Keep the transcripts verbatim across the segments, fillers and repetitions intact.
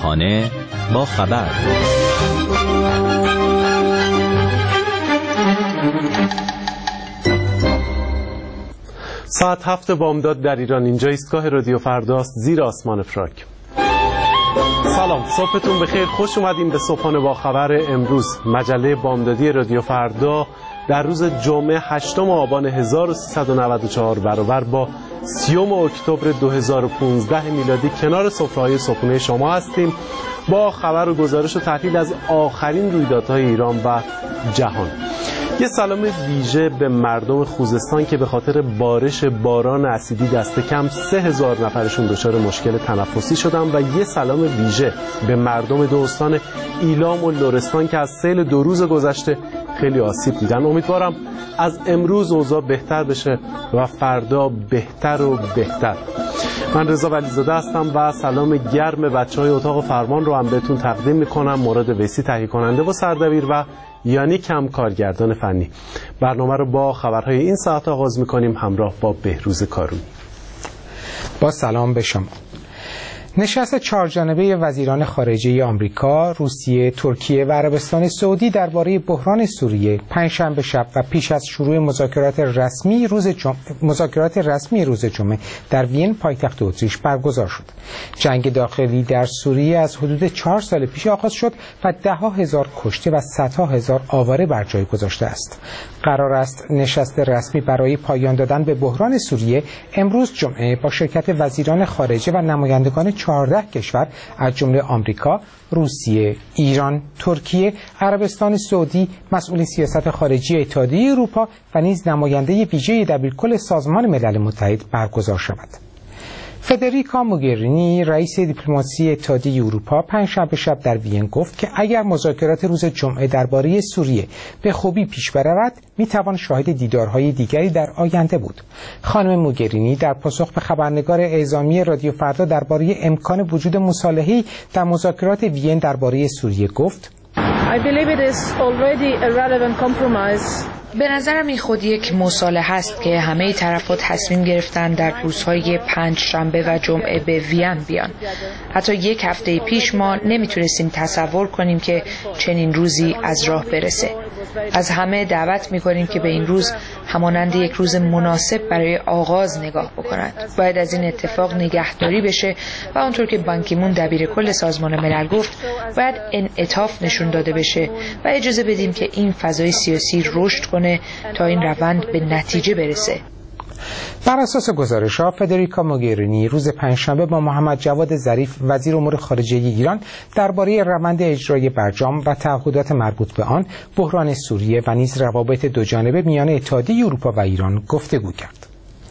صبحانه با خبر. ساعت هفت بامداد در ایران. اینجا ایستگاه رادیو فرداست، زیر آسمان فراک. سلام، صبحتون بخیر. خوش اومدیم به صبحانه با خبر امروز. مجله بامدادی رادیو فردا در روز جمعه هشتم آبان هزار و سیصد و نود و چهار برابر با سیوم اکتبر دو هزار و پانزده میلادی کنار سفره‌های صبحانه شما هستیم با خبر و گزارش و تحلیل از آخرین رویدادهای ایران و جهان. یه سلام ویژه به مردم خوزستان که به خاطر بارش باران اسیدی دست کم سه هزار نفرشون دچار مشکل تنفسی شدن و یه سلام ویژه به مردم دو استان ایلام و لرستان که از سیل دو روز گذشته خیلی آسیب دیدن. امیدوارم از امروز اوضاع بهتر بشه و فردا بهتر و بهتر. من رضا ولیزاده هستم و سلام گرم بچهای اتاق فرمان رو هم بهتون تقدیم میکنم. مراد ویسی تهیه کننده و سردبیر و یعنی کم کارگردان فنی. برنامه رو با خبرهای این ساعت آغاز میکنیم همراه با بهروز کارونی. با سلام به شما. نشست چهارجانبه وزیران خارجه آمریکا، روسیه، ترکیه و عربستان سعودی درباره بحران سوریه پنجشنبه شب و پیش از شروع مذاکرات رسمی روز جمعه مذاکرات رسمی روز جمعه در وین پایتخت اتریش برگزار شد. جنگ داخلی در سوریه از حدود چهار سال پیش آغاز شد و ده ها هزار کشته و صدها هزار آواره بر جای گذاشته است. قرار است نشست رسمی برای پایان دادن به بحران سوریه امروز جمعه با شرکت وزیران خارجه و نمایندگان چهارده کشور از جمله آمریکا، روسیه، ایران، ترکیه، عربستان سعودی، مسئول سیاست خارجی اتحادیه اروپا و نیز نماینده ویژه دبیرکل سازمان ملل متحد برگزار شود. فدریکا موگرینی رئیس دیپلماسی اتحادیه اروپا پنجشنبه شب در وین گفت که اگر مذاکرات روز جمعه درباره سوریه به خوبی پیش برود میتوان شاهد دیدارهای دیگری در آینده بود. خانم موگرینی در پاسخ به خبرنگار اعزامی رادیو فردا درباره امکان وجود مصالحه‌ای در مذاکرات وین درباره سوریه گفت: I believe it is already a relevant compromise. به نظرم این خود یک مصالحه است که همه طرف‌ها تصمیم گرفتن در روزهای پنج شنبه و جمعه به وین بیان. حتی یک هفته پیش ما نمیتونستیم تصور کنیم که چنین روزی از راه برسه. از همه دعوت می‌کنیم که به این روز همانند یک روز مناسب برای آغاز نگاه بکنند. باید از این اتفاق نگهداری بشه و اونطور که بان کی مون دبیرکل سازمان ملل گفت باید انعطاف نشون داده بشه و اجازه بدیم که این فضای سیاسی رشد کنه تا این روند به نتیجه برسه. بر اساس گزارش‌ها فدریکا موگرینی روز پنجشنبه با محمد جواد ظریف وزیر امور خارجه ایران درباره روند اجرای برجام و تعهدات مربوط به آن، بحران سوریه و نیز روابط دوجانبه میان اتحادیه اروپا و ایران گفتگو کرد.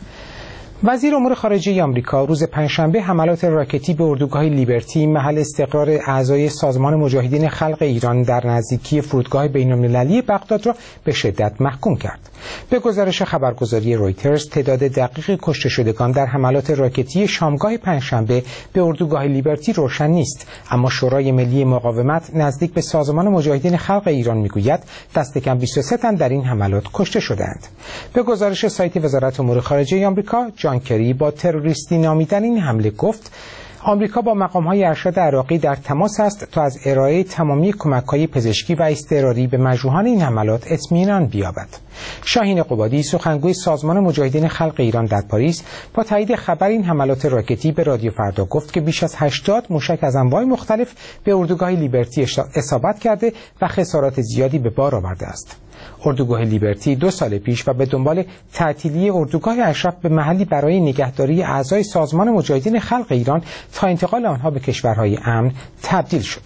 وزیر امور خارجه آمریکا روز پنجشنبه حملات راکتی به اردوگاه لیبرتی محل استقرار اعضای سازمان مجاهدین خلق ایران در نزدیکی فرودگاه بین‌المللی بغداد را به شدت محکوم کرد. به گزارش خبرگزاری رویترز تعداد دقیق کشته شدگان در حملات راکتی شامگاه پنجشنبه به اردوگاه لیبرتی روشن نیست، اما شورای ملی مقاومت نزدیک به سازمان مجاهدین خلق ایران میگوید دست کم بیست و سه تن در این حملات کشته شدند. به گزارش سایت وزارت امور خارجه آمریکا، جان کری با تروریستی نامیدن این حمله گفت آمریکا با مقام‌های ارشد عراقی در تماس است تا از ارائه تمامی کمک‌های پزشکی و اضطراری به مجروحان این حملات اطمینان بیابد. شاهین قبادی سخنگوی سازمان مجاهدین خلق ایران در پاریس با تایید خبر این حملات راکتی به رادیو فردا گفت که بیش از هشتاد موشک از انواع مختلف به اردوگاه لیبرتی اصابت کرده و خسارات زیادی به بار آورده است. اردوگاه لیبرتی دو سال پیش و به دنبال تعطیلی اردوگاه اشرف به محلی برای نگهداری اعضای سازمان مجاهدین خلق ایران تا انتقال آنها به کشورهای امن تبدیل شد.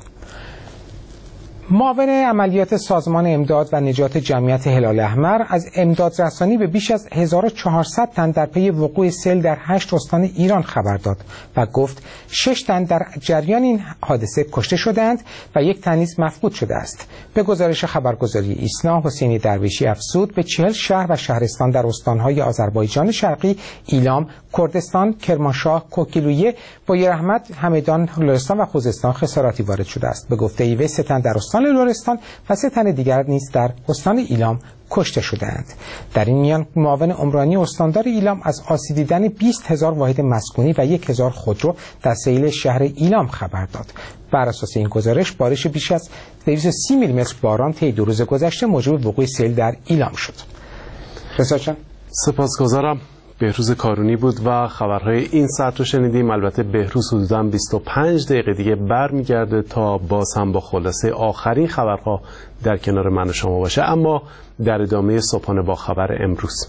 معاون عملیات سازمان امداد و نجات جمعیت هلال احمر از امداد رسانی به بیش از هزار و چهارصد تن در پی وقوع سیل در هشت استان ایران خبر داد و گفت شش تن در جریان این حادثه کشته شدند و یک تن نیز مفقود شده است. به گزارش خبرگزاری ایسنا، حسینی درویشی افزود به چهل شهر و شهرستان در استانهای آذربایجان شرقی، ایلام، کردستان، کرمانشاه، کوکیلویه، بویراحمد، همدان، لرستان و خوزستان خساراتی وارد شده است. به گفته وی سه تن در استان لرستان و سه تن دیگر نیز در استان ایلام کشته شدند. در این میان معاون عمرانی استاندار ایلام از آسیب دیدن بیست هزار واحد مسکونی و یک هزار خودرو در سیل شهر ایلام خبر داد. بر اساس این گزارش بارش بیش از دویست و سی میلیمتر باران طی دو روز گذشته موجب وقوع سیل در ایلام شد. رضا جان، سپاسگزارم. بهروز کارونی بود و خبرهای این ساعت رو شنیدیم. البته بهروز حدوداً بیست و پنج دقیقه دیگه برمیگرده تا باز هم با خلاصه آخرین خبرها در کنار من و شما باشه، اما در ادامه صبحانه با خبر امروز.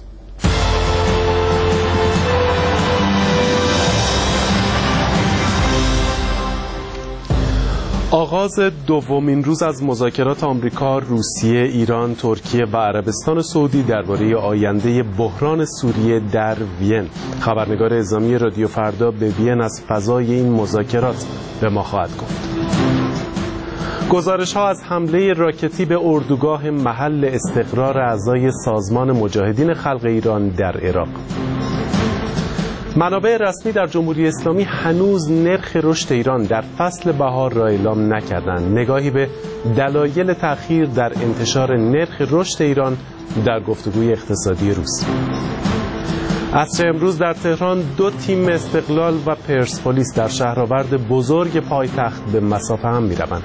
آغاز دومین روز از مذاکرات آمریکا، روسیه، ایران، ترکیه و عربستان سعودی درباره آینده بحران سوریه در وین. خبرنگار اعزامی رادیو فردا به وین از فضای این مذاکرات به ما خواهد گفت. گزارش ها از حمله راکتی به اردوگاه محل استقرار اعضای سازمان مجاهدین خلق ایران در عراق. منابع رسمی در جمهوری اسلامی هنوز نرخ رشد ایران در فصل بهار را اعلام نکردند. نگاهی به دلایل تأخیر در انتشار نرخ رشد ایران در گفتگوی اقتصادی روز. عصر امروز در تهران دو تیم استقلال و پرسپولیس در شهرآورد بزرگ پایتخت به مسافه هم می‌روند.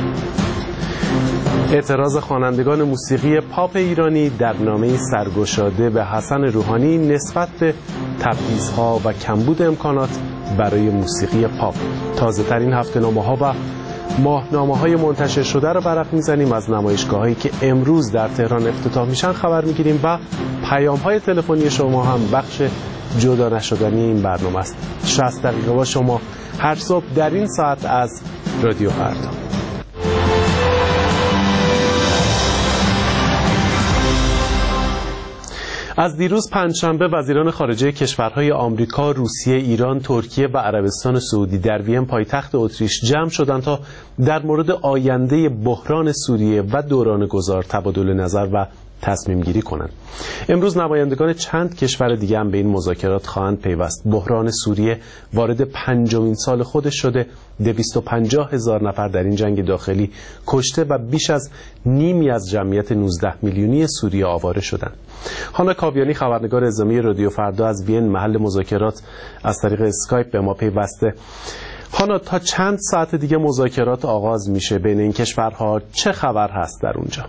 اعتراض خوانندگان موسیقی پاپ ایرانی در نامه‌ای سرگشاده به حسن روحانی نسبت به تبعیض‌ها و کمبود امکانات برای موسیقی پاپ. تازه‌ترین هفته‌نامه‌ها و ماهنامه‌های منتشر شده را ورق می‌زنیم. از نمایشگاه‌هایی که امروز در تهران افتتاح میشن خبر می‌گیریم و پیام‌های تلفنی شما هم بخش جدا نشدنی این برنامه است. شصت دقیقه با شما هر صبح در این ساعت از رادیو فردا. از دیروز پنجشنبه وزیران خارجه کشورهای آمریکا، روسیه، ایران، ترکیه و عربستان سعودی در وین پایتخت اتریش جمع شدند تا در مورد آینده بحران سوریه و دوران گذار تبادل نظر و تصمیم گیری کنند. امروز نمایندگان چند کشور دیگه هم به این مذاکرات خواهند پیوست. بحران سوریه وارد پنجمین سال خودش شده. دویست و پنجاه هزار نفر در این جنگ داخلی کشته و بیش از نیمی از جمعیت نوزده میلیونی سوریه آواره شدند. هانا کاویانی خبرنگار اعزامی رادیو فردا از وین محل مذاکرات از طریق اسکایپ به ما پیوسته. هانا، تا چند ساعت دیگه مذاکرات آغاز میشه بین این کشورها؟ چه خبر هست در اونجا؟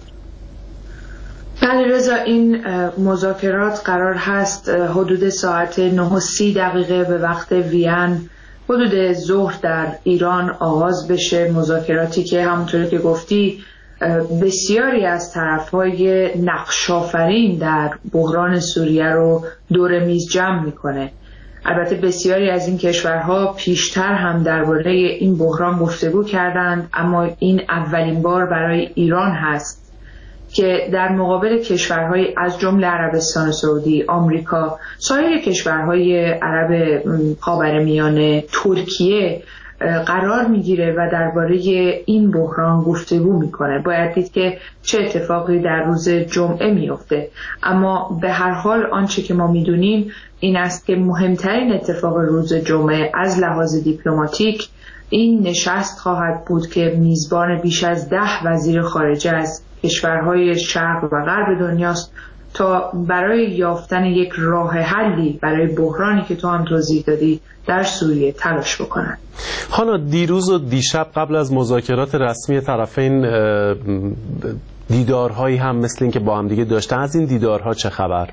بله رضا، این مذاکرات قرار هست حدود ساعت نه و سی دقیقه به وقت وین، حدود ظهر در ایران آغاز بشه. مذاکراتی که همونطوری که گفتی بسیاری از طرف‌های نقش‌آفرین در بحران سوریه رو دور میز جمع میکنه. البته بسیاری از این کشورها پیشتر هم درباره این بحران گفتگو کردند، اما این اولین بار برای ایران هست که در مقابل کشورهای از جمله عربستان سعودی، آمریکا، سایر کشورهای عرب خاورمیانه، ترکیه قرار میگیره و درباره این بحران گفتگو میکنه. باید دید که چه اتفاقی در روز جمعه میفته، اما به هر حال آنچه که ما میدونیم این است که مهمترین اتفاق روز جمعه از لحاظ دیپلماتیک این نشست خواهد بود که میزبان بیش از ده وزیر خارجه از کشورهای شرق و غرب دنیاست تا برای یافتن یک راه حلی برای بحرانی که تو هم توضیح دادی در سوریه تلاش بکنن. هانا، دیروز و دیشب قبل از مذاکرات رسمی طرفین دیدارهایی هم مثل این که با هم دیگه داشتن. از این دیدارها چه خبر؟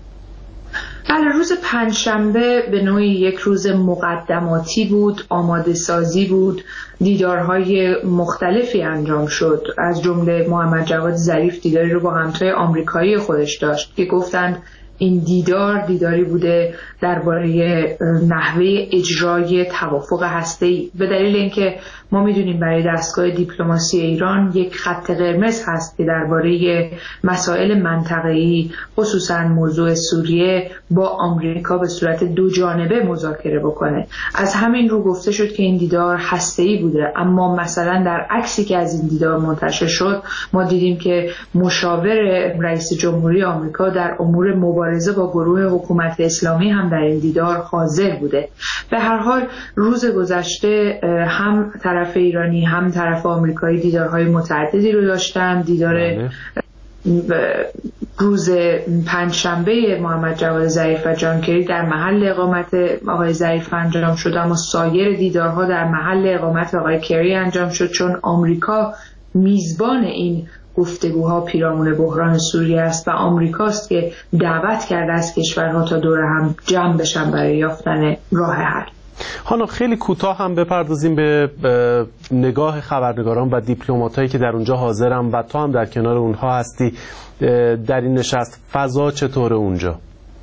بله، روز پنجشنبه به نوعی یک روز مقدماتی بود، آماده سازی بود، دیدارهای مختلفی انجام شد. از جمله محمد جواد ظریف دیداری رو با همتای آمریکایی خودش داشت که گفتند این دیدار دیداری بوده درباره نحوه اجرای توافق هسته‌ای، به دلیل اینکه ما میدونیم برای دستگاه دیپلماسی ایران یک خط قرمز هست که درباره مسائل منطقه‌ای خصوصا موضوع سوریه با آمریکا به صورت دو جانبه مذاکره بکنه. از همین رو گفته شد که این دیدار هسته‌ای بوده، اما مثلا در عکسی که از این دیدار منتشر شد ما دیدیم که مشاور رئیس جمهوری آمریکا در امور مبارزه مبارزه با گروه حکومت اسلامی هم در این دیدار حاضر بوده. به هر حال روز گذشته هم طرف ایرانی هم طرف آمریکایی دیدارهای متعددی رو داشتن. دیدار روز پنجشنبه محمد جواد ظریف و جان کری در محل اقامت آقای ظریف انجام شد، اما سایر دیدارها در محل اقامت آقای کری انجام شد، چون آمریکا میزبان این گفتگوها پیرامون بحران سوریه است و آمریکاست که دعوت کرده از کشورها تا دور هم جمع بشن برای یافتن راه حل. حالا خیلی کوتاه هم بپردازیم به نگاه خبرنگاران و دیپلماتایی که در اونجا حاضرن و تو هم در کنار اونها هستی در این نشست. فضا چطوره اونجا؟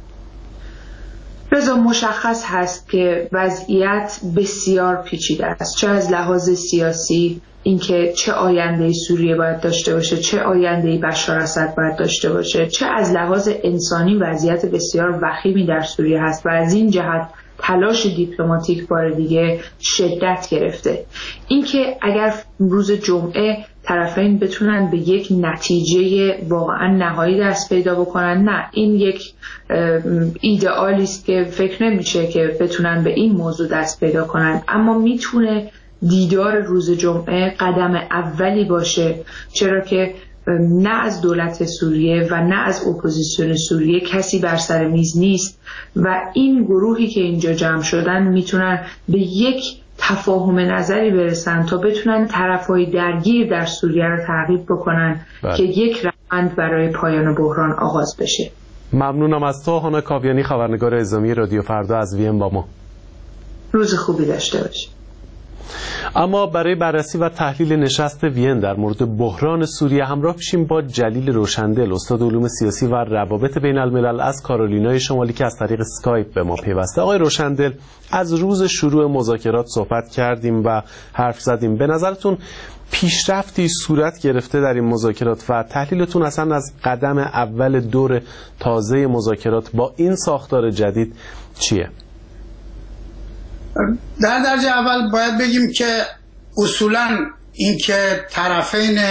رضا، مشخص هست که وضعیت بسیار پیچیده است، چه از لحاظ سیاسی، اینکه چه آینده سوریه باید داشته باشه، چه آینده بشار اسد باید داشته باشه، چه از لحاظ انسانی وضعیت بسیار وخیمی در سوریه هست و از این جهت تلاش دیپلماتیک بار دیگه شدت گرفته. اینکه اگر روز جمعه طرفین بتونن به یک نتیجه واقعا نهایی دست پیدا بکنن، نه، این یک ایدئالی است که فکر نمیشه که بتونن به این موضوع دست پیدا کنن، اما میتونه دیدار روز جمعه قدم اولی باشه، چرا که نه از دولت سوریه و نه از اپوزیسیون سوریه کسی بر سر میز نیست و این گروهی که اینجا جمع شدن میتونن به یک تفاهم نظری برسن تا بتونن طرفهای درگیر در سوریه رو تعقیب بکنن بله. که یک روند برای پایان بحران آغاز بشه. ممنونم از تو هانا کاویانی، خبرنگار اعزامی رادیو فردا از وین با ما. روز خوبی داشته باشید. اما برای بررسی و تحلیل نشست وین در مورد بحران سوریه همراه میشیم با جلیل روشندل، استاد علوم سیاسی و روابط بین الملل از کارولینای شمالی که از طریق اسکایپ به ما پیوسته. آقای روشندل، از روز شروع مذاکرات صحبت کردیم و حرف زدیم. به نظرتون پیشرفتی صورت گرفته در این مذاکرات و تحلیلتون اصلا از قدم اول دور تازه مذاکرات با این ساختار جدید چیه؟ در درجه اول باید بگیم که اصولا این که طرفین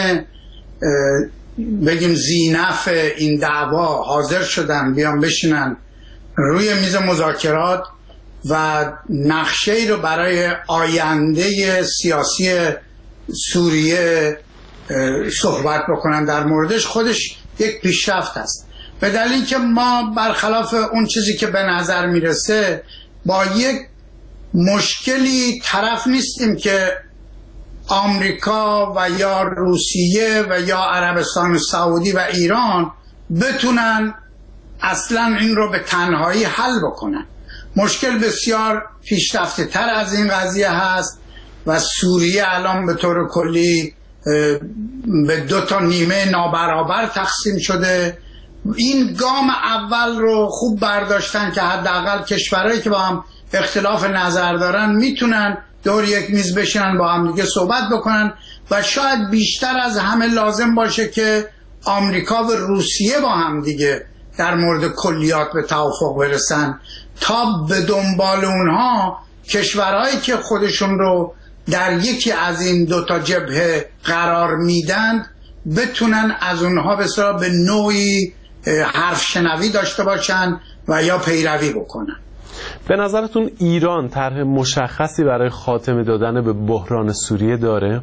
بگیم زینف این دعوا حاضر شدن بیان بشینن روی میز مذاکرات و نقشه ای رو برای آینده سیاسی سوریه صحبت بکنن در موردش، خودش یک پیشرفت است. به دلیل که ما برخلاف اون چیزی که به نظر میرسه با یک مشکلی طرف نیستیم که آمریکا و یا روسیه و یا عربستان سعودی و ایران بتونن اصلا این رو به تنهایی حل بکنن. مشکل بسیار پیشرفته تر از این قضیه هست و سوریه الان به طور کلی به دو تا نیمه نابرابر تقسیم شده. این گام اول رو خوب برداشتن که حداقل کشورهایی که با هم اختلاف نظر دارن میتونن دور یک میز بشینن با هم دیگه صحبت بکنن و شاید بیشتر از همه لازم باشه که آمریکا و روسیه با هم دیگه در مورد کلیات به توافق برسن تا به دنبال اونها کشورهایی که خودشون رو در یکی از این دوتا جبهه قرار میدن بتونن از اونها بسیار به نوعی حرف شنوی داشته باشن و یا پیروی بکنن. به نظرتون ایران طرح مشخصی برای خاتمه دادن به بحران سوریه داره؟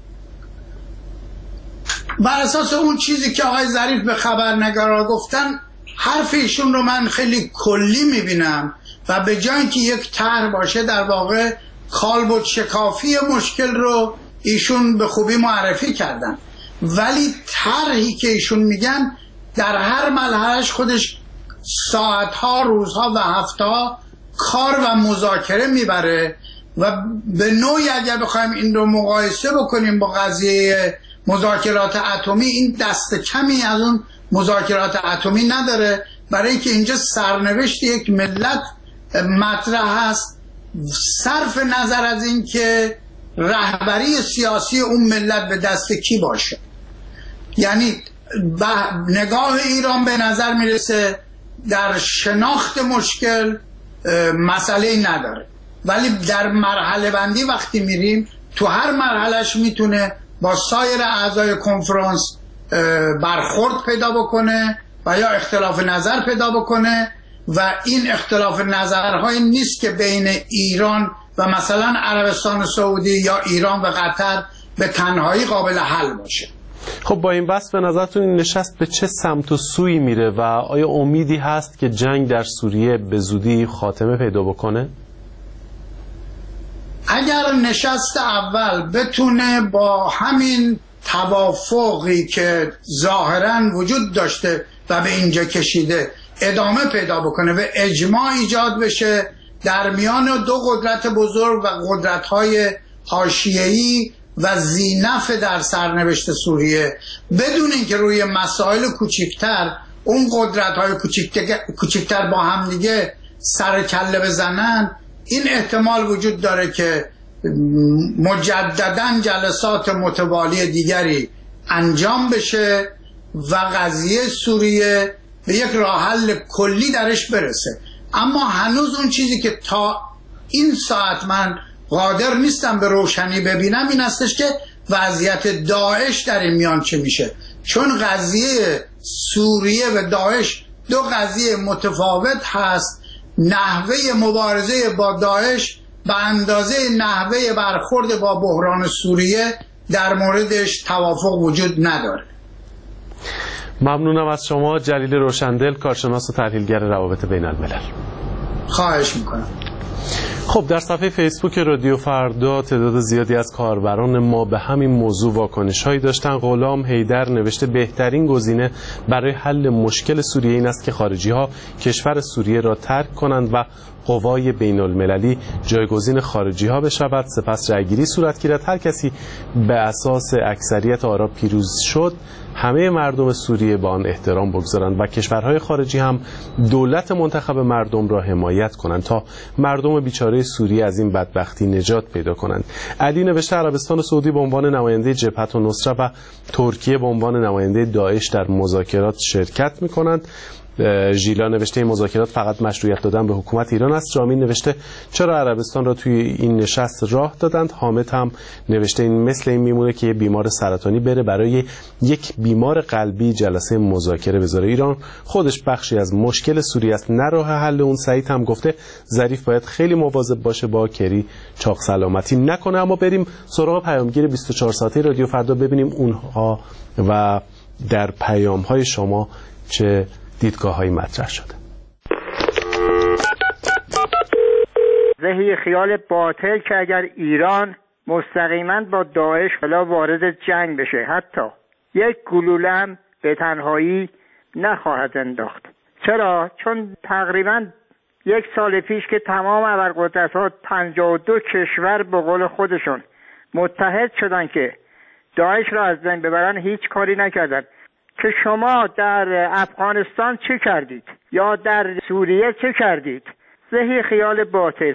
بر اساس اون چیزی که آقای ظریف به خبرنگارا گفتن، حرف ایشون رو من خیلی کلی میبینم و به جای اینکه یک طرح باشه در واقع کالبد شکافی مشکل رو ایشون به خوبی معرفی کردن، ولی طرحی که ایشون میگن در هر مرحله‌اش خودش ساعتها، روزها و هفته‌ها کار و مذاکره میبره و به نوعی اگر بخوایم این رو مقایسه بکنیم با قضیه مذاکرات اتمی، این دست کمی از اون مذاکرات اتمی نداره، برای اینکه اینجا سرنوشت یک ملت مطرح هست صرف نظر از این که رهبری سیاسی اون ملت به دست کی باشه. یعنی نگاه ایران به نظر میرسه در شناخت مشکل مسئله نداره، ولی در مرحله بندی وقتی میریم تو هر مرحلهش میتونه با سایر اعضای کنفرانس برخورد پیدا بکنه و یا اختلاف نظر پیدا بکنه و این اختلاف نظرهای نیست که بین ایران و مثلا عربستان سعودی یا ایران و قطر به تنهایی قابل حل باشه. خب با این بحث به نظرتون این نشست به چه سمت و سوی میره و آیا امیدی هست که جنگ در سوریه به زودی خاتمه پیدا بکنه؟ اگر نشست اول بتونه با همین توافقی که ظاهراً وجود داشته و به اینجا کشیده ادامه پیدا بکنه و اجماع ایجاد بشه در میان دو قدرت بزرگ و قدرت‌های حاشیه‌ای و ذینفع در سرنوشت سوریه، بدون اینکه روی مسائل کوچکتر اون قدرت‌های کوچکتر با هم دیگه سر کله بزنن، این احتمال وجود داره که مجدداً جلسات متوالی دیگری انجام بشه و قضیه سوریه به یک راه حل کلی درش برسه. اما هنوز اون چیزی که تا این ساعت من قادر نیستم به روشنی ببینم این هستش که وضعیت داعش در این میان چه میشه، چون قضیه سوریه و داعش دو قضیه متفاوت هست. نحوه مبارزه با داعش به اندازه نحوه برخورد با بحران سوریه در موردش توافق وجود نداره. ممنونم از شما جلیل روشندل، کارشناس و تحلیلگر روابط بین الملل. خواهش میکنم. خب در صفحه فیسبوک رادیو فردا تعداد زیادی از کاربران ما به همین موضوع واکنش هایی داشتن. غلام حیدر نوشته بهترین گزینه برای حل مشکل سوریه این است که خارجی ها کشور سوریه را ترک کنند و قوای بین المللی جایگزین خارجی ها بشود، سپس رأیگیری صورت گیرد، هر کسی به اساس اکثریت آرا پیروز شد همه مردم سوریه با آن احترام بگذارند و کشورهای خارجی هم دولت منتخب مردم را حمایت کنند تا مردم بیچاره سوریه از این بدبختی نجات پیدا کنند. علی نوشته عربستان سعودی به عنوان نماینده جبهت النصره و ترکیه به عنوان نماینده داعش در مذاکرات شرکت می‌کنند. ژیلا نوشته این مذاکرات فقط مشروعیت دادن به حکومت ایران است. رامین نوشته چرا عربستان را توی این نشست راه دادند. حامد هم نوشته این مثل این میمونه که یه بیمار سرطانی بره برای یک بیمار قلبی جلسه مذاکره بذاره. ایران خودش بخشی از مشکل سوریه است، نه راه حل اون. سعید هم گفته ظریف باید خیلی مواظب باشه با کری چاق سلامتی نکنه. اما بریم سراغ پیامگیر بیست و چهار ساعته رادیو فردا ببینیم اونها و در پیام‌های شما چه دیدگاه‌هایی مطرح شده. ذهی خیال باطل که اگر ایران مستقیما با داعش فلا وارد جنگ بشه حتی یک گلوله‌ام به تنهایی نخواهد انداخت. چرا؟ چون تقریبا یک سال پیش که تمام ابرقدرت‌ها پنجاه و دو کشور به قول خودشون متحد شدن که داعش را از بین ببرن، هیچ کاری نکردن. که شما در افغانستان چه کردید یا در سوریه چه کردید؟ ذهی خیال باطل.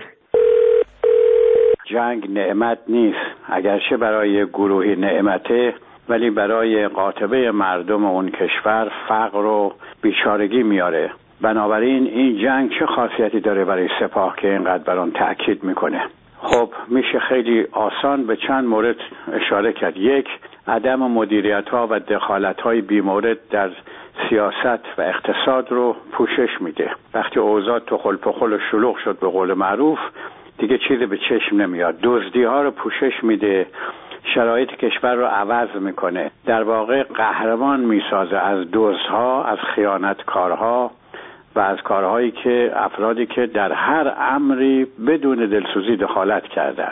جنگ نعمت نیست، اگرچه برای گروهی نعمته، ولی برای قاطبه مردم اون کشور فقر و بیچارگی میاره. بنابراین این جنگ چه خاصیتی داره برای سپاه که اینقدر بر اون تأکید میکنه؟ خب میشه خیلی آسان به چند مورد اشاره کرد. یک، عدم مدیریت ها و دخالت های بیمورد در سیاست و اقتصاد رو پوشش میده. وقتی اوضاع تخل پخل و شلوغ شد به قول معروف دیگه چیزی به چشم نمیاد. دزدی ها رو پوشش میده، شرایط کشور رو عوض میکنه، در واقع قهرمان میسازه از دزدها، از خیانتکارها و از کارهایی که افرادی که در هر امری بدون دلسوزی دخالت کردن.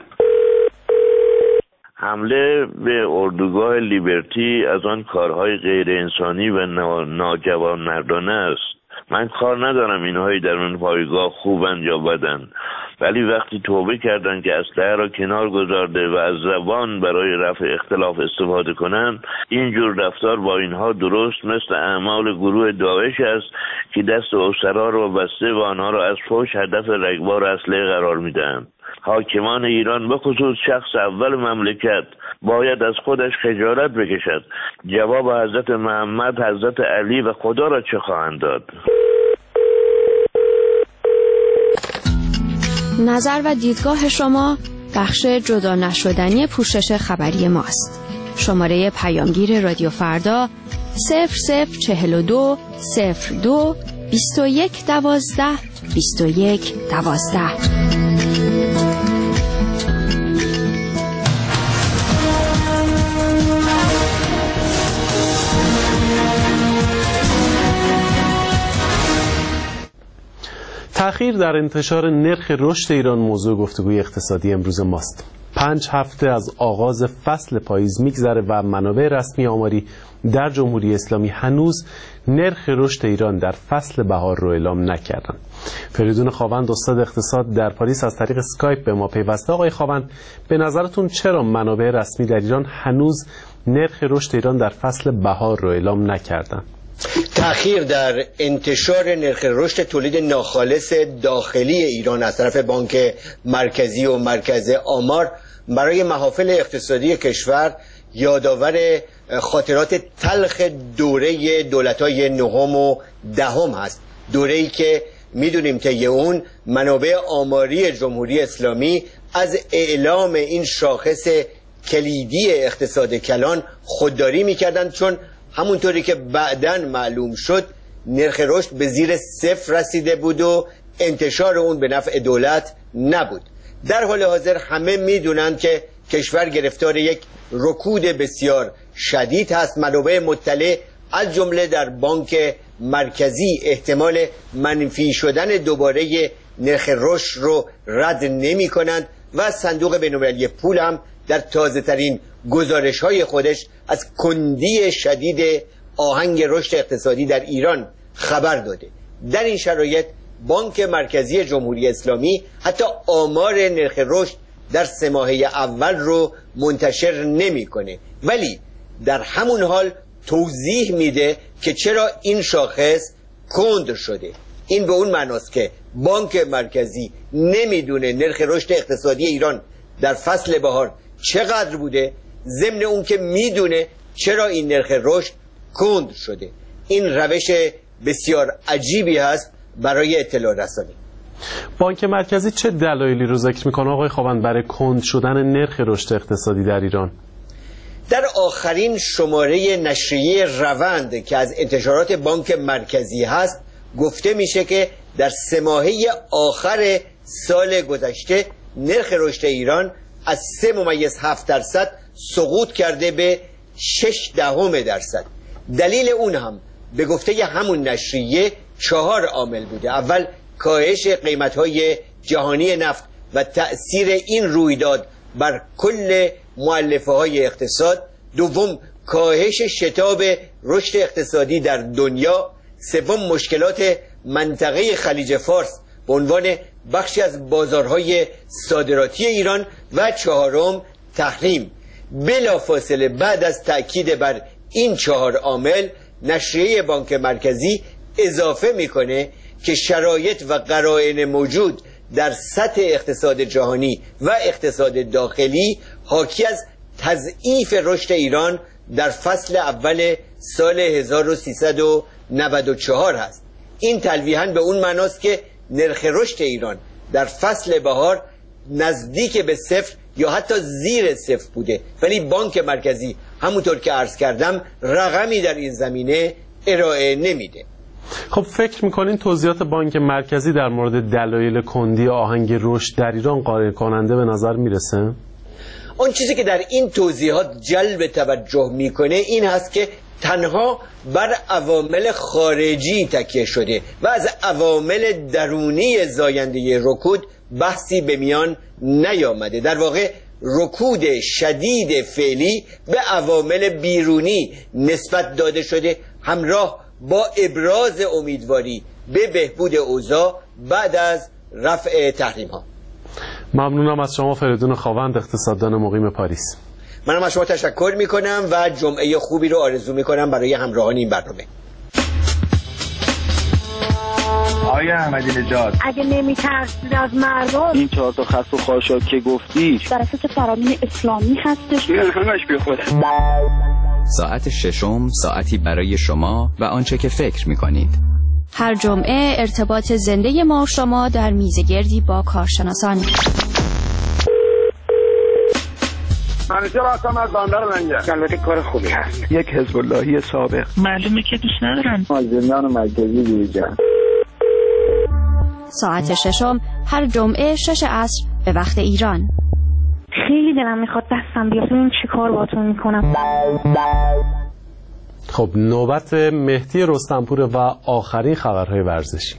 حمله به اردوگاه لیبرتی از آن کارهای غیر انسانی و ناجوانمردانه است. من کار ندارم اینهایی در اون پایگاه خوبن یا بدن، ولی وقتی توبه کردن که اسلحه را کنار گذارده و از زبان برای رفع اختلاف استفاده کنند، اینجور رفتار با اینها درست مثل اعمال گروه داعش است که دست اسرا را بسته و آنها را از فحش هدف رگبار اسلحه قرار میدهند. حاکمان ایران به خصوص شخص اول مملکت باید از خودش خجالت بکشد. جواب حضرت محمد، حضرت علی و خدا را چه خواهند داد؟ نظر و دیدگاه شما بخش جدا نشدنی پوشش خبری ماست. شماره پیامگیر رادیو فردا صفر صفر چهل و دو صفر دو بیست و یک دوازده بیست و یک دوازده. تأخیر در انتشار نرخ رشد ایران موضوع گفتگوی اقتصادی امروز ماست. پنج هفته از آغاز فصل پاییز میگذره و منابع رسمی آماری در جمهوری اسلامی هنوز نرخ رشد ایران در فصل بهار رو اعلام نکردن. فریدون خاوند استاد اقتصاد در پاریس از طریق اسکایپ به ما پیوسته. آقای خاوند، به نظرتون چرا منابع رسمی در ایران هنوز نرخ رشد ایران در فصل بهار رو اعلام نکردن؟ تأخیر در انتشار نرخ رشد تولید ناخالص داخلی ایران از طرف بانک مرکزی و مرکز آمار برای محافل اقتصادی کشور یادآور خاطرات تلخ دوره دولت‌های نهم و دهم هست. دوره‌ای که میدونیم طی اون منابع آماری جمهوری اسلامی از اعلام این شاخص کلیدی اقتصاد کلان خودداری میکردند، چون همونطوری که بعداً معلوم شد نرخ رشد به زیر صفر رسیده بود و انتشار اون به نفع دولت نبود. در حال حاضر همه میدونن که کشور گرفتار یک رکود بسیار شدید هست. منابع مطلع از جمله در بانک مرکزی احتمال منفی شدن دوباره نرخ رشد رو رد نمی کنند و صندوق بین‌المللی پول هم در تازه ترین گزارش های خودش از کندی شدید آهنگ رشد اقتصادی در ایران خبر داده. در این شرایط بانک مرکزی جمهوری اسلامی حتی آمار نرخ رشد در سه ماهه اول رو منتشر نمیکنه، ولی در همون حال توضیح میده که چرا این شاخص کند شده. این به اون معناست که بانک مرکزی نمیدونه نرخ رشد اقتصادی ایران در فصل بهار چقدر بوده، ضمن اون که میدونه چرا این نرخ رشد کند شده. این روش بسیار عجیبی هست برای اطلاع رسانی. بانک مرکزی چه دلایلی رو ذکر میکنه آقای خاوند برای کند شدن نرخ رشد اقتصادی در ایران؟ در آخرین شماره نشریه روند که از انتشارات بانک مرکزی هست گفته میشه که در سه ماهه آخر سال گذشته نرخ رشد ایران از سه ممیز هفت درصد سقوط کرده به شش دهم درصد. دلیل اون هم به گفته همون نشریه چهار عامل بوده. اول کاهش قیمت‌های جهانی نفت و تأثیر این رویداد بر کل مؤلفه‌های اقتصاد. دوم کاهش شتاب رشد اقتصادی در دنیا. سوم مشکلات منطقه خلیج فارس به عنوان بخشی از بازارهای صادراتی ایران. و چهارم تحریم. بلافاصله بعد از تأکید بر این چهار عامل نشریه بانک مرکزی اضافه میکنه که شرایط و قرائن موجود در سطح اقتصاد جهانی و اقتصاد داخلی حاکی از تضعیف رشد ایران در فصل اول سال هزار و سیصد و نود و چهار هست. این تلویحاً به اون معناست که نرخ رشد ایران در فصل بهار نزدیک به صفر یا حتی زیر صفر بوده، ولی بانک مرکزی همونطور که عرض کردم رقمی در این زمینه ارائه نمیده. خب فکر میکنین توضیحات بانک مرکزی در مورد دلایل کندی آهنگ رشد در ایران قانع کننده به نظر میرسه؟ اون چیزی که در این توضیحات جلب توجه میکنه این هست که تنها بر عوامل خارجی تکیه شده و از عوامل درونی زاینده رکود بحثی به میان نیامده. در واقع رکود شدید فعلی به عوامل بیرونی نسبت داده شده همراه با ابراز امیدواری به بهبود اوضاع بعد از رفع تحریم ها. ممنونم از شما فریدون خاوند، اقتصاددان مقیم پاریس. منم از شما تشکر میکنم و جمعه خوبی رو آرزو میکنم برای همراهان این برنامه. آیا احمدی نژاد اگه نمیترسید از مردم، این چهار تا خط و خاشاک که گفتی بر اساس فرامین اسلامی هستش، همش بی خود. ساعت ششم، ساعتی برای شما و آنچه که فکر میکنید. هر جمعه ارتباط زنده ما و شما در میزگردی با کارشناسان. همیشه راستم از بندر لنگه. البته کار خوبی هست. یک حزب اللهی سابق. معلومه که دوست ندارن. مازندران مرکزی دیجا. ساعت ششم هر جمعه شش عصر به وقت ایران. خیلی دلم میخواد دستم بیاد ببینم چی کار باهاتون میکنم. خب نوبت مهدی رستمپور و آخرین خبرهای ورزشی.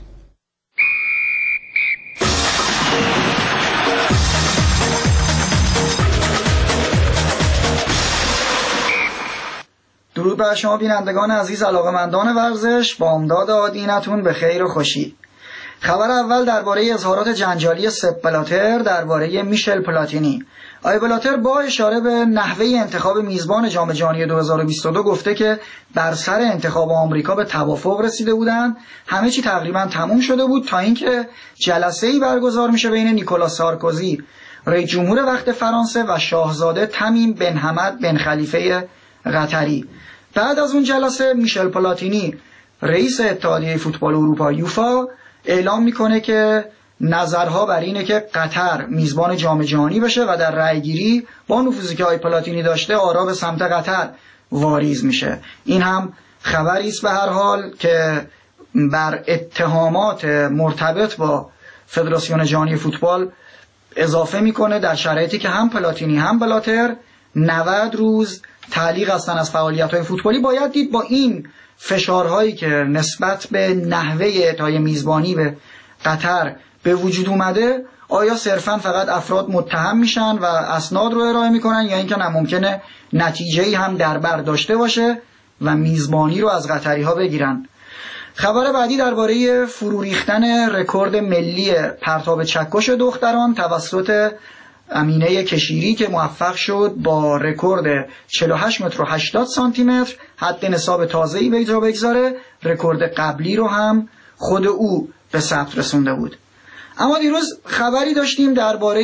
درود بر شما بینندگان عزیز، علاقه‌مندان ورزش، بامداد آدینتون به خیر و خوشی. خبر اول درباره اظهارات جنجالی سپ بلاتر درباره میشل پلاتینی. آقای بلاتر با اشاره به نحوه انتخاب میزبان جام جهانی دو هزار و بیست و دو گفته که بر سر انتخاب آمریکا به توافق رسیده بودند، همه چی تقریبا تموم شده بود تا اینکه جلسه‌ای برگزار میشه بین نیکولاس سارکوزی رئیس جمهور وقت فرانسه و شاهزاده تمیم بن حمد بن خلیفه قطری. بعد از اون جلسه میشل پلاتینی رئیس اتحادیه فوتبال اروپا یوفا اعلام میکنه که نظرها بر اینه که قطر میزبان جام جهانی بشه و در رأیگیری با نفوذی که آقای پلاتینی داشته آرا به سمت قطر واریز میشه. این هم خبری است به هر حال که بر اتهامات مرتبط با فدراسیون جهانی فوتبال اضافه میکنه در شرایطی که هم پلاتینی هم بلاتر نود روز تعلیق هستن از فعالیت‌های فوتبالی. باید دید با این فشارهایی که نسبت به نحوه اعطای میزبانی به قطر به وجود اومده، آیا صرفاً فقط افراد متهم میشن و اسناد رو ارائه میکنن یا اینکه ممکنه نتیجه‌ای هم در بر داشته باشه و میزبانی رو از قطری ها بگیرن. خبر بعدی درباره فرو ریختن رکورد ملی پرتاب چکش دختران توسط امینه کشیری که موفق شد با رکورد چهل و هشت متر و هشتاد سانتی متر حد نصاب تازه‌ای به اجرا بگذاره. رکورد قبلی رو هم خود او به ثبت رسونده بود. اما دیروز خبری داشتیم درباره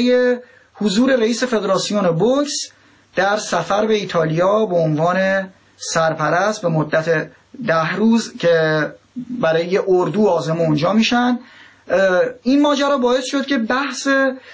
حضور رئیس فدراسیون بوکس در سفر به ایتالیا به عنوان سرپرست به مدت ده روز که برای یه اردو عازم اونجا میشن. این ماجرا باعث شد که بحث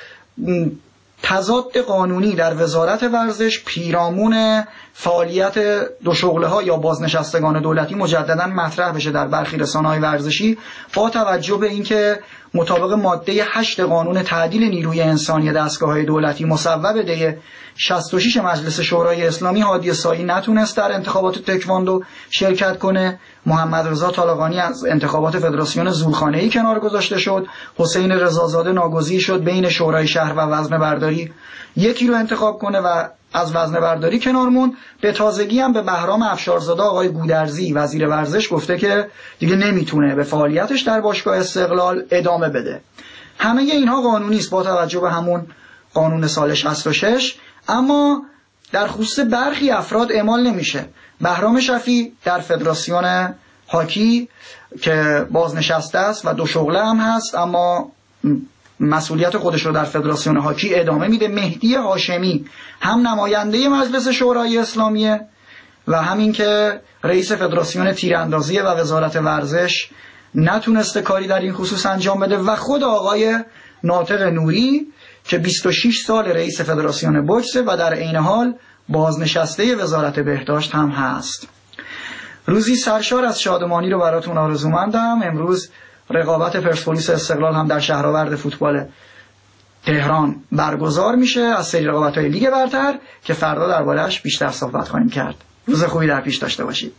تضاد قانونی در وزارت ورزش پیرامون فعالیت دو شغله ها یا بازنشستگان دولتی مجددا مطرح بشه در برخی رسانه‌های ورزشی، با توجه به اینکه مطابق ماده هشت قانون تعدیل نیروی انسانی دستگاه‌های دولتی مصوب دی شصت و شش مجلس شورای اسلامی هادی سایی نتونست در انتخابات تکواندو شرکت کنه. محمد رضا طالقانی از انتخابات فدراسیون زورخانه‌ای کنار گذاشته شد. حسین رضازاده ناگزیر شد بین شورای شهر و وزنه برداری یکی رو انتخاب کنه و از وزنه برداری کنار موند. به تازگی هم به بهرام افشارزاده آقای گودرزی وزیر ورزش گفته که دیگه نمیتونه به فعالیتش در باشگاه استقلال ادامه بده. همه اینها قانونی است با توجه به همون قانون سال شصت و شش، اما در خصوص برخی افراد اعمال نمیشه. بهرام شفیع در فدراسیون هاکی که بازنشسته است و دو شغله هم هست اما مسئولیت خودش رو در فدراسیون هاکی ادامه میده. مهدی هاشمی هم نماینده مجلس شورای اسلامیه و همین که رئیس فدراسیون تیراندازی و وزارت ورزش نتونسته کاری در این خصوص انجام بده و خود آقای ناطق نوری که بیست و شش سال رئیس فدراسیون بوکس و در عین حال بازنشسته وزارت بهداشت هم هست. روزی سرشار از شادمانی رو براتون آرزومندم. امروز رقابت پرسپولیس استقلال هم در شهرآورد فوتبال تهران برگزار میشه از سری رقابت‌های لیگ برتر که فردا درباره‌اش بیشتر صحبت خواهیم کرد. روز خوبی در پیش داشته باشید.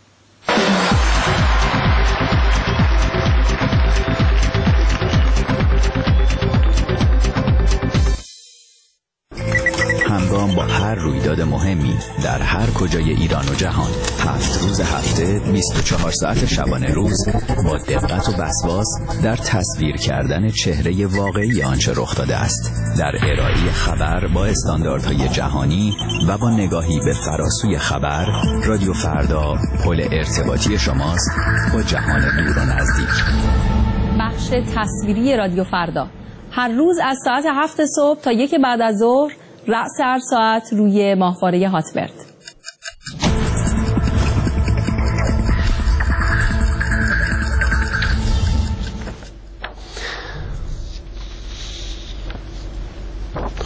همگام با هر رویداد مهمی در هر کجای ایران و جهان، هفت روز هفته، بیست و چهار ساعت شبانه روز، با دقت و وسواس در تصویر کردن چهره واقعی آنچه رخ داده است، در ارائه خبر با استانداردهای جهانی و با نگاهی به فراسوی خبر. رادیو فردا پل ارتباطی شماست با جهان دور و نزدیک. بخش تصویری رادیو فردا هر روز از ساعت هفت صبح تا یک بعد از ظهر، رأس هر ساعت روی ماهواره هاتبرد.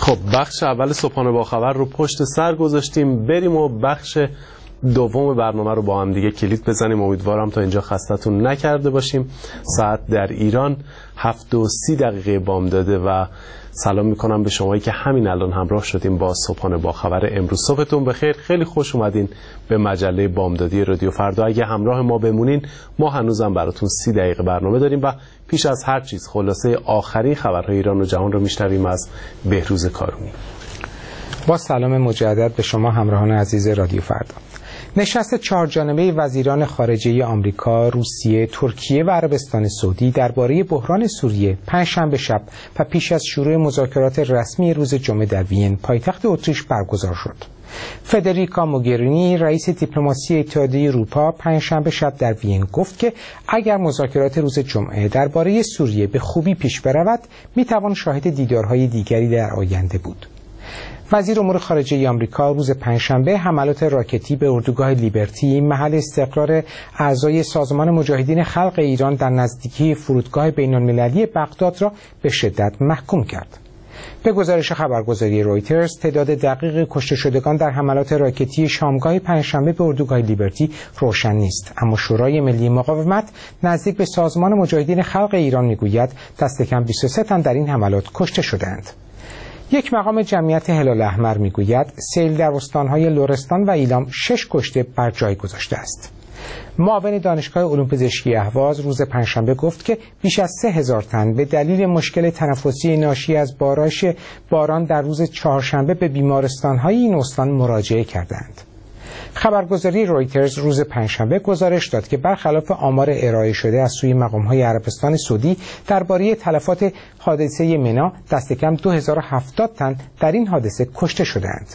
خب بخش اول صبحانه با خبر رو پشت سر گذاشتیم، بریم و بخش دوم برنامه رو با هم دیگه کلید بزنیم. امیدوارم تا اینجا خستتون نکرده باشیم. ساعت در ایران هفت و سی دقیقه بامداده و سلام میکنم به شمایی که همین الان همراه شدیم با صبحانه با خبر امروز. صبحتون بخیر، خیلی خوش اومدین به مجله بامدادی رادیو فردا. اگه همراه ما بمونین ما هنوزم براتون سی دقیقه برنامه داریم و پیش از هر چیز خلاصه آخرین خبرهای ایران و جهان رو میشنویم از بهروز کارونی. با سلام مجدد به شما همراهان عزیز رادیو فردا. نشست چهار جانبه وزیران خارجه آمریکا، روسیه، ترکیه و عربستان سعودی درباره بحران سوریه پنجشنبه شب و پیش از شروع مذاکرات رسمی روز جمعه در وین پایتخت اتریش برگزار شد. فدریکا موگرینی رئیس دیپلماسی اتحادیه اروپا پنجشنبه شب در وین گفت که اگر مذاکرات روز جمعه درباره سوریه به خوبی پیش برود میتوان شاهد دیدارهای دیگری در آینده بود. وزیر امور خارجه آمریکا روز پنجشنبه حملات راکتی به اردوگاه لیبرتی محل استقرار اعضای سازمان مجاهدین خلق ایران در نزدیکی فرودگاه بین‌المللی بغداد را به شدت محکوم کرد. به گزارش خبرگزاری رویترز تعداد دقیق کشته شدگان در حملات راکتی شامگاه پنجشنبه به اردوگاه لیبرتی روشن نیست، اما شورای ملی مقاومت نزدیک به سازمان مجاهدین خلق ایران میگوید دست کم بیست و سه تن در این حملات کشته شدند. یک مقام جمعیت هلال احمر میگوید سیل در استانهای لرستان و ایلام شش کشته بر جای گذاشته است. معاون دانشگاه علوم پزشکی اهواز روز پنجشنبه گفت که بیش از سه هزار تن به دلیل مشکل تنفسی ناشی از بارش باران در روز چهارشنبه به بیمارستانهای این استان مراجعه کردند. خبرگزاری رویترز روز پنجشنبه گزارش داد که برخلاف آمار ارائه شده از سوی مقام‌های عربستان سعودی درباره تلفات حادثه منا دست کم دو هزار و هفتاد تن در این حادثه کشته شدند.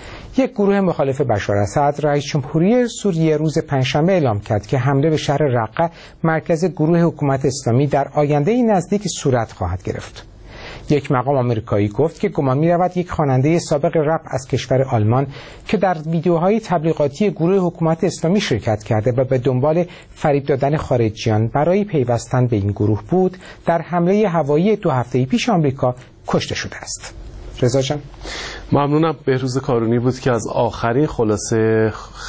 یک گروه مخالف بشار اسد رئیس جمهوری سوریه روز پنجشنبه اعلام کرد که حمله به شهر رقه مرکز گروه حکومت اسلامی در آینده نزدیک صورت خواهد گرفت. یک مقام آمریکایی گفت که گمان می‌رود یک خواننده سابق رپ از کشور آلمان که در ویدیوهای تبلیغاتی گروه حکومت اسلامی شرکت کرده و به دنبال فریب دادن خارجیان برای پیوستن به این گروه بود، در حمله هوایی دو هفته پیش آمریکا کشته شده است. رضا جان، ممنونم. بهروز کارونی بود که از آخرین خلاصه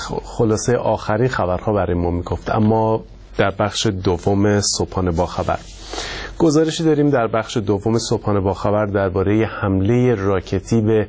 خلاصه آخرین خبرها برای ما میگفت. اما در بخش دوم صبحانه با خبر گزارشی داریم. در بخش دوم صبحانه با خبر درباره حمله راکتی به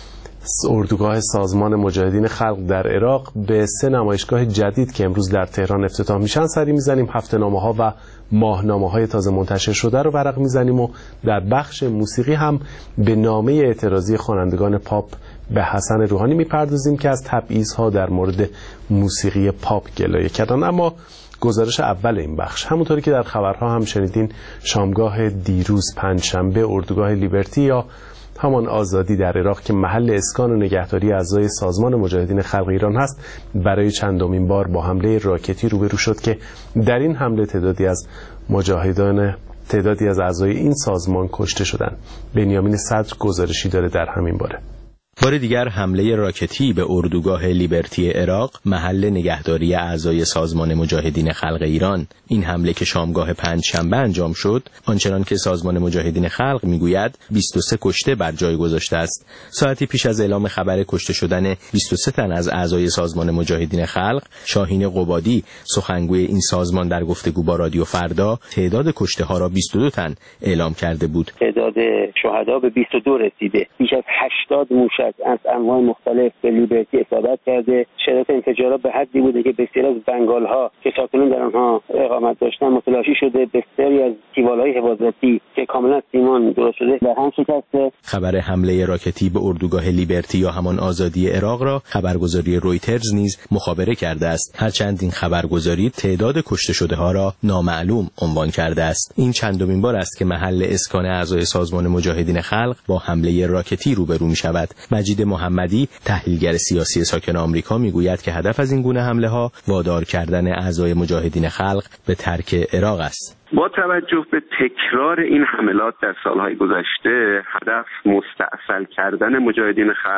اردوگاه سازمان مجاهدین خلق در عراق به سه نمایشگاه جدید که امروز در تهران افتتاح میشن سری میزنیم. هفته‌نامه‌ها و ماهنامه‌های تازه منتشر شده رو ورق میزنیم و در بخش موسیقی هم به نامه اعتراضی خوانندگان پاپ به حسن روحانی میپردازیم که از تبعیض‌ها در مورد موسیقی پاپ گلایه کردن. اما گزارش اول این بخش، همونطوری که در خبرها هم شنیدین، شامگاه دیروز پنجشنبه اردوگاه لیبرتی یا همان آزادی در عراق که محل اسکان و نگهداری اعضای سازمان مجاهدین خلق ایران هست برای چندمین بار با حمله راکتی روبرو شد که در این حمله تعدادی از مجاهدان تعدادی از اعضای این سازمان کشته شدند. بنیامین صدر گزارشی داره در همین باره. بار دیگر حمله راکتی به اردوگاه لیبرتی عراق محل نگهداری اعضای سازمان مجاهدین خلق ایران. این حمله که شامگاه پنجشنبه انجام شد، آنچنان که سازمان مجاهدین خلق میگوید بیست و سه کشته بر جای گذاشته است. ساعتی پیش از اعلام خبر کشته شدن بیست و سه تن از اعضای سازمان مجاهدین خلق، شاهین قبادی سخنگوی این سازمان در گفتگو با رادیو فردا تعداد کشته ها را بیست و دو تن اعلام کرده بود. تعداد شهدا به بیست و دو رسیده. بیش از هشتاد موشک از انواع مختلف به لیبرتی اصابت کرده. شدت انفجارات به حدی بوده که بسیار از بنگال ها که ساکنان در آنها اقامت داشتن متلاشی شده. بسیاری از دیوارهای حفاظتی که کاملا سیمان درست شده در هم شکسته. خبر حمله راکتی به اردوگاه لیبرتی یا همان آزادی عراق را خبرگزاری رویترز نیز مخابره کرده است، هرچند این خبرگزاری تعداد کشته شده ها را نامعلوم عنوان کرده است. این چندمین بار است که محل اسکان اعضای سازمان مجاهدین خلق با حمله راکتی روبرو می شود. مجید محمدی تحلیلگر سیاسی ساکن آمریکا میگوید که هدف از این گونه حمله ها وادار کردن اعضای مجاهدین خلق به ترک عراق است. با توجه به تکرار این حملات در سالهای گذشته، هدف مستأصل کردن مجاهدین خلق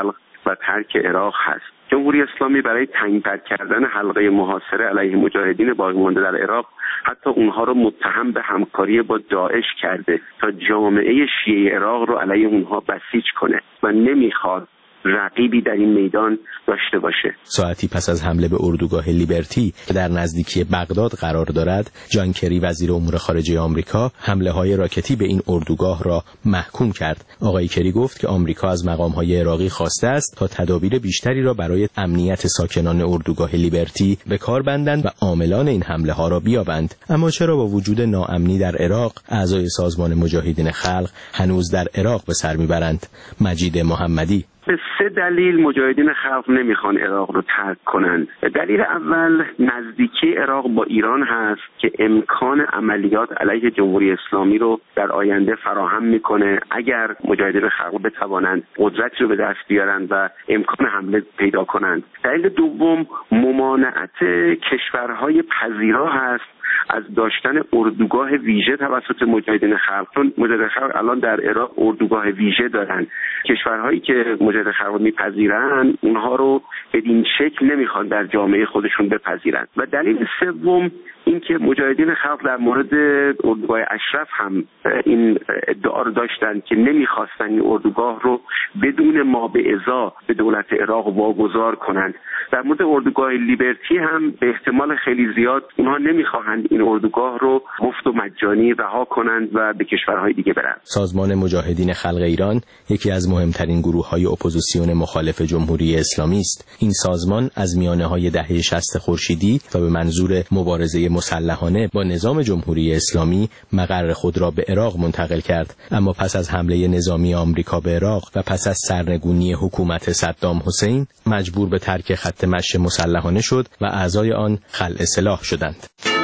و ترک عراق هست. جمهوری اسلامی برای تنگ‌تر کردن حلقه محاصره علیه مجاهدین باقی مانده در عراق حتی اونها رو متهم به همکاری با داعش کرده تا جامعه شیعه عراق رو علیه اونها بسیج کنه و نمیخواد رقیبی در این میدان داشته باشه. ساعتی پس از حمله به اردوگاه لیبرتی که در نزدیکی بغداد قرار دارد، جان کری وزیر امور خارجه آمریکا حمله های راکتی به این اردوگاه را محکوم کرد. آقای کری گفت که آمریکا از مقام های عراقی خواسته است تا تدابیر بیشتری را برای امنیت ساکنان اردوگاه لیبرتی به کار بندند و عاملان این حمله ها را بیابند. اما چرا با وجود ناامنی در عراق اعضای سازمان مجاهدین خلق هنوز در عراق به سر میبرند؟ مجید محمدی: به سه دلیل مجاهدین خلق نمیخوان عراق رو ترک کنند. دلیل اول نزدیکی عراق با ایران هست که امکان عملیات علیه جمهوری اسلامی رو در آینده فراهم میکنه اگر مجاهدین خلق بتوانند قدرت رو به دست بیارند و امکان حمله پیدا کنند. دلیل دوم ممانعت کشورهای پذیرا هست از داشتن اردوگاه ویژه توسط مجاهدین خلق، چون مجاهدین خلق الان در عراق اردوگاه ویژه دارن. کشورهایی که مجاهدین خلق میپذیرن اونها رو بدین شکل نمیخوان در جامعه خودشون بپذیرن. و دلیل سوم اینکه مجاهدین خلق در مورد اردوگاه اشرف هم این ادعا رو داشتن که نمیخواستن این اردوگاه رو بدون ما به ازا به دولت عراق واگذار کنند. در مورد اردوگاه لیبرتی هم به احتمال خیلی زیاد اونها نمیخواهند این اردوگاه رو مفت و مجانی رها کنند و به کشورهای دیگه برند. سازمان مجاهدین خلق ایران یکی از مهمترین گروه‌های اپوزیسیون مخالف جمهوری اسلامی است. این سازمان از میانه‌های دهه شصت خورشیدی تا به منظور مبارزه مسلحانه با نظام جمهوری اسلامی مقر خود را به عراق منتقل کرد، اما پس از حمله نظامی آمریکا به عراق و پس از سرنگونی حکومت صدام حسین مجبور به ترک خط مشی مسلحانه شد و اعضای آن خلع سلاح شدند.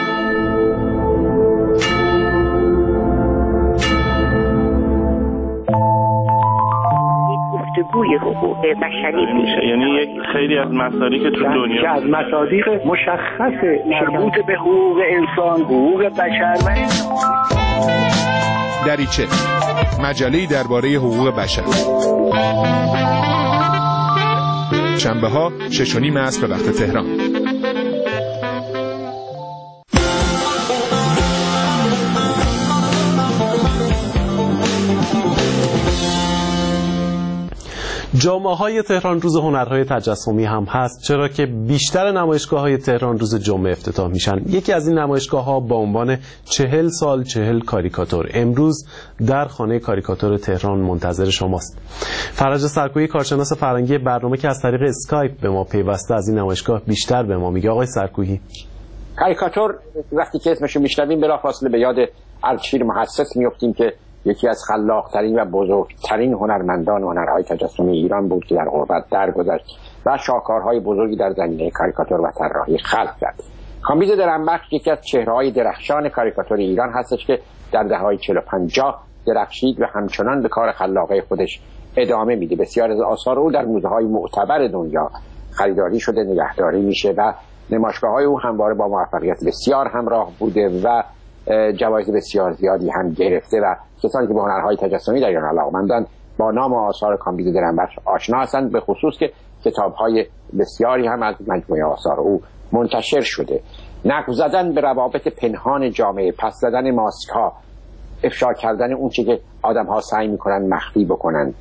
گفتگوی حقوق بشری میشه، یعنی یک خیلی از مسائلی که تو دنیا که از مصادیق مشخص مربوط به حقوق انسان، حقوق بشر و دریچه مجله‌ای درباره حقوق بشر، شنبه ها شش و نیم عصر به وقت تهران. جامعه‌های تهران روز هنرهای تجسمی هم هست، چرا که بیشتر نمایشگاه‌های تهران روز جمعه افتتاح میشن. یکی از این نمایشگاه‌ها با عنوان چهل سال چهل کاریکاتور امروز در خانه کاریکاتور تهران منتظر شماست. فرج سرکویی کارشناس فرهنگی برنامه که از طریق اسکایپ به ما پیوسته از این نمایشگاه بیشتر به ما میگه. آقای سرکویی، کاریکاتور وقتی که اسمش رو میشنویم بلافاصله به یاد ارچیر محسس میافتیم که یکی از خلاقترین و بزرگترین هنرمندان هنرهای تجسمی ایران بود که در غربت درگذشت و شاهکارهای بزرگی در زمینه کاریکاتور و طراحی خلق کرد. کامبیز درنبخش یکی از چهره‌های درخشان کاریکاتور ایران هستش که در دهه‌های چهل و پنجاه درخشید و همچنان به کار خلاقه خودش ادامه میده. بسیار از آثار او در موزه‌های معتبر دنیا خریداری شده، نگهداری میشه و نمایشگاه‌های او همواره با موفقیت بسیار همراه بوده و جوایز بسیار زیادی هم گرفته و کسانی که به هنرهای تجسمی در ایران علاقه‌مندند با نام و آثار کامبیز درنبخش آشنا هستند، به خصوص که کتاب‌های بسیاری هم از مجموعه آثار او منتشر شده. نقب زدن به روابط پنهان جامعه، پس زدن ماسک‌ها، افشا کردن اون چیزی که آدم‌ها سعی می‌کنن مخفی بکنن،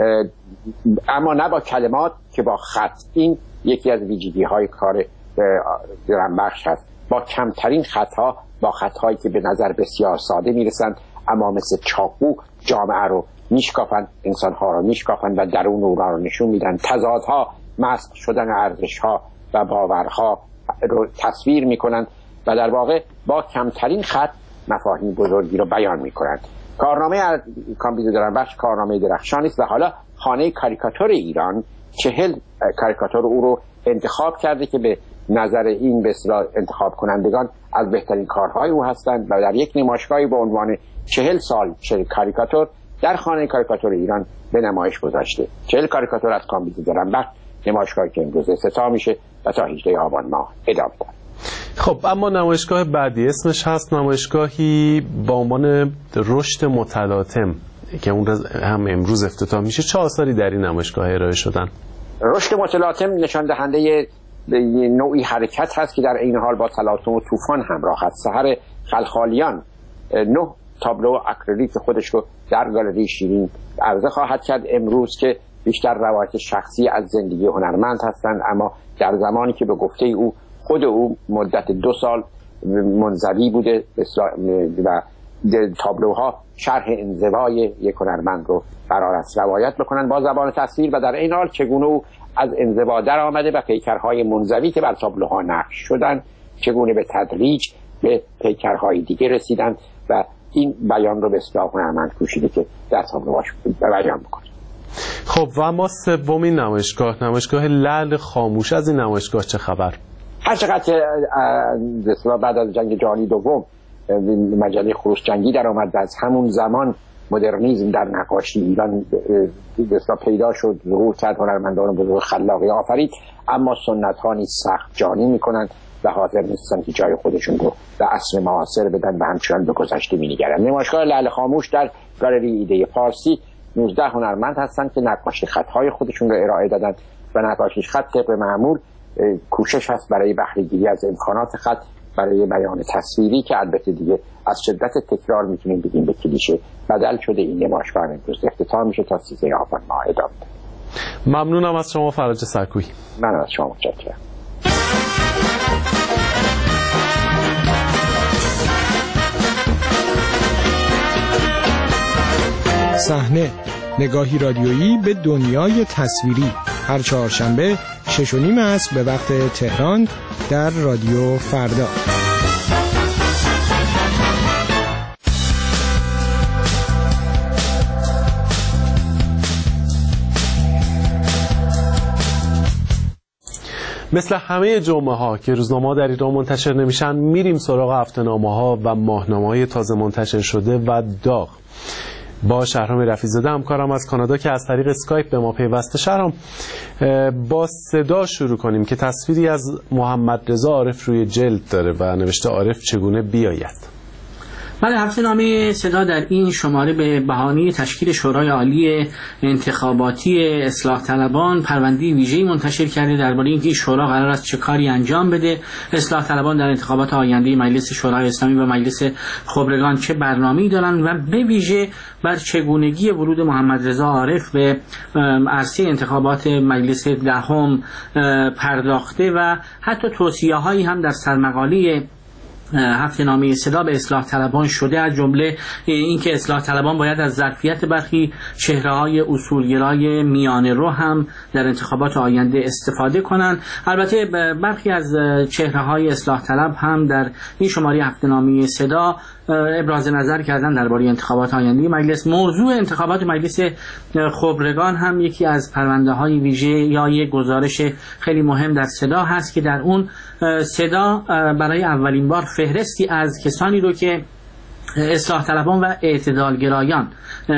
اما نه با کلمات که با خط. این یکی از ویژگی‌های کار درنبخش هست. با کمترین خطها، با خطهایی که به نظر بسیار ساده میرسند اما مثل چاقو جامعه رو میشکافند، انسانها رو میشکافند و درون اونها رو نشون میدن. تضادها، مسخ شدن ارزشها و باورها رو تصویر میکنند و در واقع با کمترین خط مفاهیم بزرگی رو بیان میکنند. کارنامه کامبیز درنبخش کارنامه درخشانی است و حالا خانه کاریکاتور ایران چهل کاریکاتور او رو انتخاب کرده که به نظر این به اصطلاح انتخاب کنندگان از بهترین کارهای او هستند و در یک نمایشگاهی با عنوان چهل سال چهل کاریکاتور در خانه کاریکاتور ایران به نمایش گذاشته. چهل کاریکاتور از کامبیز درنبخش، نمایشگاهی که امروز افتتاح میشه و تا هجدهم آبان ماه ادامه داره. خب اما نمایشگاه بعدی اسمش هست نمایشگاهی با عنوان رشد متلاطم که اون هم امروز افتتاح میشه. چه آثاری در این نمایشگاه ارائه شدن؟ رشد متلاطم نشان دهنده نوعی حرکت هست که در این حال با تلاطم و طوفان همراه است. سحر خلخالیان نه تابلو اکریلیک خودش رو در گالری شیرین عرضه خواهد کرد امروز که بیشتر روایت شخصی از زندگی هنرمند هستند، اما در زمانی که به گفته او خود او مدت دو سال منزوی بوده و تابلوها شرح انزوای یک هنرمند رو قرار است روایت بکنن با زبان تصویر و در این حال چگونه او از انزوا در آمده و پیکرهای منزوی که بر تابلوها نقش شدن چگونه به تدریج به پیکرهای دیگه رسیدن و این بیان رو به اصطلاح هنرمند کوشیده که در تابلوهاش بیان بکنه. خب و اما سومین نمایشگاه، نمایشگاه لعل خاموش، از این نمایشگاه چه خبر؟ هر چقدر بعد از جنگ جهانی دوم مجله خروس جنگی در آمد و از همون زمان مدرنیسم در نقاشی ایران بسیار پیدا شد، ظهور کرد، هنرمندان بزرگ خلاقی آفرید، اما سنت ها نیز سخت جانی میکنن و حاضر نیستن که جای خودشون رو به عصر معاصر بدن و همچنان به گذشته مینگرن. نمایشگاه لعل خاموش در گالری ایده فارسی نوزده هنرمند هستند که نقاشی خطهای خودشون رو ارائه دادن و نقاشی خط طبق معمول کوشش هست برای بهره گیری از امکانات خط برای بیان تصویری که البته دیگه از شدت تکرار میتونیم بگیم به کلیشه بدل شده. این نمایشگاه امروز افتتاح میشه تا سیزده آبان ماه ادامه. ممنونم از شما فرج سرکویی. من از شما متشکرم. صحنه، نگاهی رادیویی به دنیای تصویری، هر چهارشنبه شش و نیم عصر به وقت تهران در رادیو فردا. مثل همه جمعه ها که روزنامه ها در ایران منتشر نمیشن، میریم سراغ هفته‌نامه ها و ماهنامه های تازه منتشر شده و داغ. با شهرام رفیع‌زاده همکارم از کانادا که از طریق اسکایپ به ما پیوسته. شهرام، با صدا شروع کنیم که تصویری از محمد رضا عارف روی جلد داره و نوشته عارف چگونه بیاید. بله، هفته‌نامه صدا در این شماره به بهانه تشکیل شورای عالی انتخاباتی اصلاح طلبان پرونده ویژه‌ای منتشر کرده درباره اینکه این شورا قرار است چه کاری انجام بده. اصلاح طلبان در انتخابات آینده مجلس شورای اسلامی و مجلس خبرگان چه برنامه‌ای دارند و به ویژه بر چگونگی ورود محمد رضا عارف به عرصه انتخابات مجلس دهم پرداخته و حتی توصیه‌هایی هم در سرمقاله هفته‌نامه صدا به اصلاح طلبان شده، از جمله اینکه اصلاح طلبان باید از ظرفیت برخی چهره‌های اصولگرای میانه رو هم در انتخابات آینده استفاده کنند. البته برخی از چهره‌های اصلاح طلب هم در این شماره هفته‌نامه صدا ابراز نظر کردن درباره انتخابات آینده مجلس. موضوع انتخابات مجلس خبرگان هم یکی از پرونده‌های ویژه یا یک گزارش خیلی مهم در صدا هست که در اون صدا برای اولین بار فهرستی از کسانی رو که اصلاح طلبان و اعتدالگرایان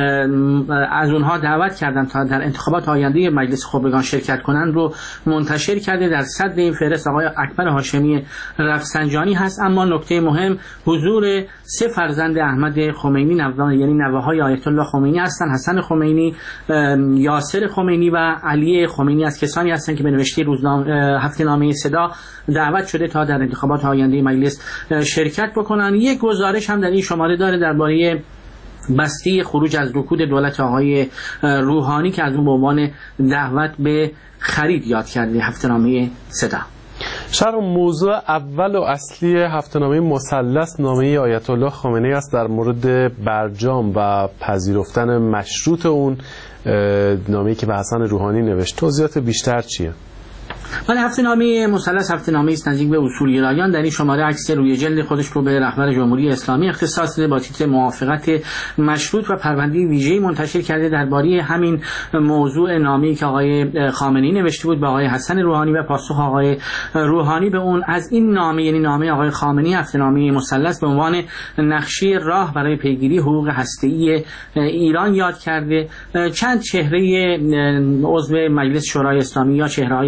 از اونها دعوت کردن تا در انتخابات آینده مجلس خبرگان شرکت کنند رو منتشر کرده. در صدر این فهرست آقای اکبر هاشمی رفسنجانی هست، اما نکته مهم حضور سه فرزند احمد خمینی، نوه یعنی نوه‌های آیت الله خمینی هستند. حسن خمینی، یاسر خمینی و علی خمینی از کسانی هستند که به نوشته روزنامه هفته‌نامه صدا دعوت شده تا در انتخابات آینده مجلس شرکت بکنن. یک گزارش هم در این شماره داره درباره بسته خروج از رکود دولت آقای روحانی که از اون به عنوان دعوت به خرید یاد کرده هفته‌نامه صدا. شهر موضوع اول و اصلی هفته‌نامه مثلث نامه آیت الله خامنه‌ای است در مورد برجام و پذیرفتن مشروط اون، نامه‌ای که به حسن روحانی نوشت. توضیحات بیشتر چیه؟ ولی هفته‌نامه مثلث هفته‌نامه‌ای است نزدیک به اصولگرایان. در این شماره عکس روی جلد خودش رو به رهبر جمهوری اسلامی اختصاص داده با تیتر موافقت مشروط و پرونده ویژه‌ای منتشر کرده درباره همین موضوع نامه‌ای که آقای خامنه‌ای نوشته بود به آقای حسن روحانی و پاسخ آقای روحانی به اون. از این نامه، یعنی نامه آقای خامنه‌ای، هفته‌نامه مثلث به عنوان نقشه راه برای پیگیری حقوق هسته‌ای ایران یاد کرده. چند چهره عضو مجلس شورای اسلامی یا چهره‌های اصولگرا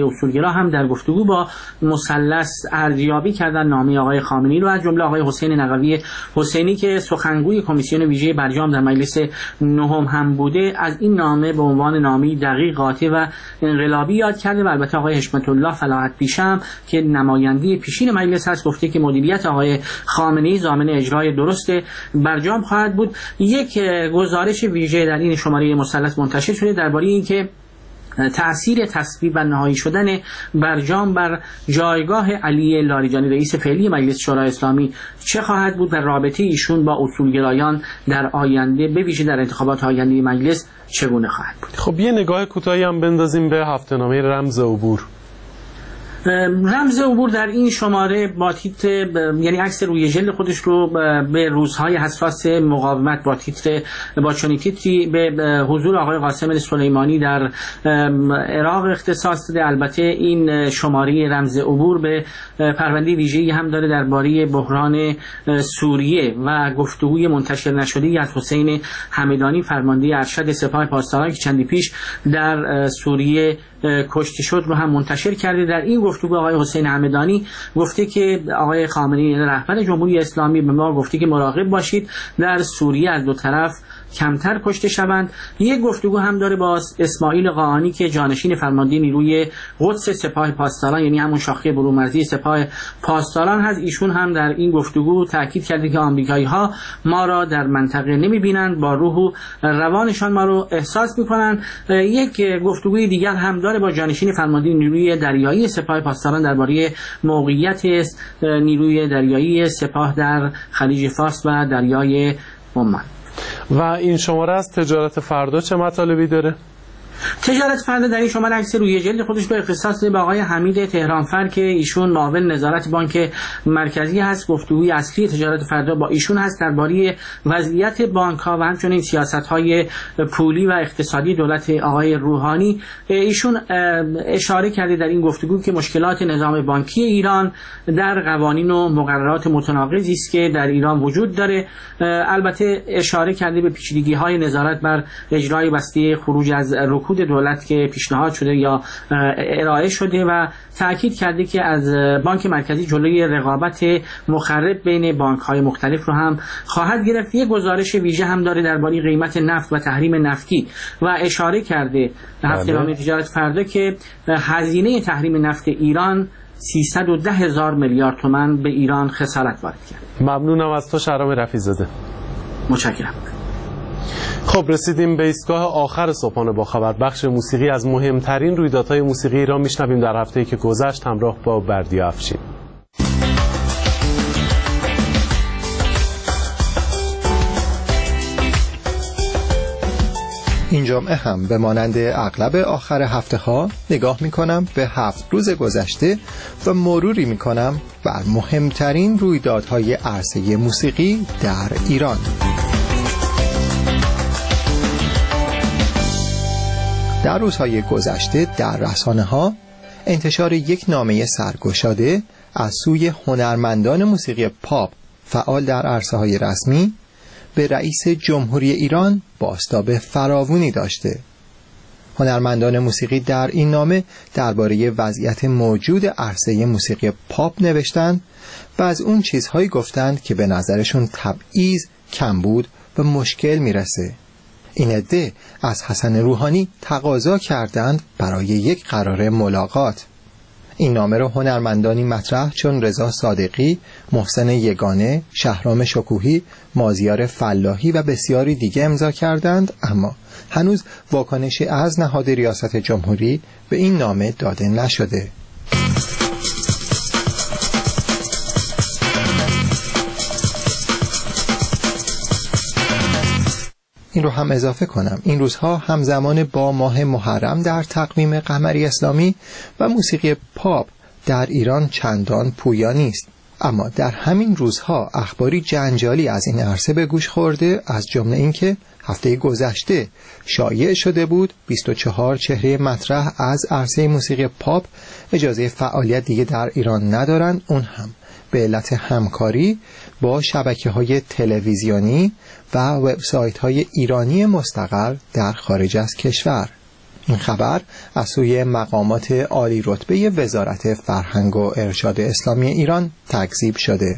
الله هم در گفتگو با مثلث ارزیابی کردن نامه آقای خامنه‌ای رو، از جمله آقای حسین نقوی حسینی که سخنگوی کمیسیون ویژه برجام در مجلس نهم هم بوده، از این نامه به عنوان نامه‌ای دقیق، قاطع و انقلابی یاد کرده. و البته آقای حشمت الله فلاحت پیشم که نماینده پیشین مجلس هست گفته که مدیریت آقای خامنه‌ای ضامن اجرای درست برجام خواهد بود. یک گزارش ویژه در این شماره مثلث منتشر شده درباره اینکه تأثیر تصویب و نهایی شدن برجام بر جایگاه علی لاریجانی رئیس فعلی مجلس شورای اسلامی چه خواهد بود و رابطه ایشون با اصولگرایان در آینده به ویژه در انتخابات آینده مجلس چگونه خواهد بود. خب یه نگاه کوتاهی هم بندازیم به هفته‌نامه رمز عبور. رمز عبور در این شماره با تیتر، یعنی عکس روی جلد خودش رو به روزهای حساس مقاومت با تیتر با چنین تیتری به حضور آقای قاسم سلیمانی در عراق اختصاص داده. البته این شماره رمز عبور به پرونده ویژه‌ای هم داره درباره بحران سوریه و گفتگوی منتشر نشده از حسین همدانی فرمانده ارشد سپاه پاسداران که چندی پیش در سوریه کشته شد رو هم منتشر کرده. در این گفتگو آقای حسین همدانی گفته که آقای خامنه‌ای رهبر جمهوری اسلامی به ما گفته که مراقب باشید در سوریه از دو طرف کمتر کشته شوند. یک گفتگو هم داره با اسماعیل قاآنی که جانشین فرمانده نیروی قدس سپاه پاسداران، یعنی همون شاخه برومرزی سپاه پاسداران هست. ایشون هم در این گفتگو تاکید کرده که آمریکایی‌ها ما را در منطقه نمی‌بینند، با روح و روانشان ما رو احساس می‌کنند. یک گفتگوی دیگر هم داره با جانشین فرمانده نیروی دریایی سپاه پاسداران درباره موقعیت نیروی دریایی سپاه در خلیج فارس و دریای عمان. و این شماره از تجارت فردا چه مطالبی داره؟ تجارت فردا در این شماره عکس روی جلد خودش رو اختصاص به آقای حمید تهرانفر که ایشون معاون نظارت بانک مرکزی هست. گفتگوی اصلی تجارت فردا با ایشون هست درباره وضعیت بانک‌ها و همچنین سیاست‌های پولی و اقتصادی دولت آقای روحانی. ایشون اشاره کرده در این گفتگو که مشکلات نظام بانکی ایران در قوانین و مقررات متناقضی است که در ایران وجود داره. البته اشاره کرده به پیچیدگی‌های نظارت بر اجرای بسته خروج از رکود دولت که پیشنهاد شده یا ارائه شده و تاکید کرده که از بانک مرکزی جلوی رقابت مخرب بین بانک‌های مختلف رو هم خواهد گرفت. یک گزارش ویژه هم داره درباره قیمت نفت و تحریم نفتی و اشاره کرده هفته‌نامه تجارت فردا که هزینه تحریم نفت ایران سیصد و ده هزار میلیارد تومان به ایران خسارت وارد کرد. ممنونم از تو شهرام رفیع‌زاده. متشکرم. خب رسیدیم به ایستگاه آخر صبحانه با خبر، بخش موسیقی. از مهمترین رویدادهای موسیقی ایران میشنویم در هفته‌ای که گذشت همراه با بردیا افشین. این جمعه هم به مانند اغلب آخر هفته ها نگاه می کنم به هفت روز گذشته و مروری می کنم بر مهمترین رویدادهای عرصه موسیقی در ایران. در روزهای گذشته در رسانه ها انتشار یک نامه سرگشاده از سوی هنرمندان موسیقی پاپ فعال در عرصه های رسمی به رئیس جمهوری ایران بازتاب فراوانی داشته. هنرمندان موسیقی در این نامه درباره وضعیت موجود عرصه موسیقی پاپ نوشتند و از اون چیزهایی گفتند که به نظرشون تبعیض، کمبود و مشکل میرسه. این عده از حسن روحانی تقاضا کردند برای یک قرار ملاقات. این نامه را هنرمندانی مطرح چون رضا صادقی، محسن یگانه، شهرام شکوهی، مازیار فلاحی و بسیاری دیگه امضا کردند، اما هنوز واکنشی از نهاد ریاست جمهوری به این نامه داده نشده. این رو هم اضافه کنم، این روزها همزمان با ماه محرم در تقویم قمری اسلامی و موسیقی پاپ در ایران چندان پویا نیست، اما در همین روزها اخباری جنجالی از این عرصه به گوش خورده، از جمله این که هفته گذشته شایع شده بود بیست و چهار چهره مطرح از عرصه موسیقی پاپ اجازه فعالیت دیگه در ایران ندارند، اون هم به علت همکاری با شبکه‌های تلویزیونی و وبسایت‌های ایرانی مستقر در خارج از کشور. این خبر از سوی مقامات عالی رتبه وزارت فرهنگ و ارشاد اسلامی ایران تکذیب شده.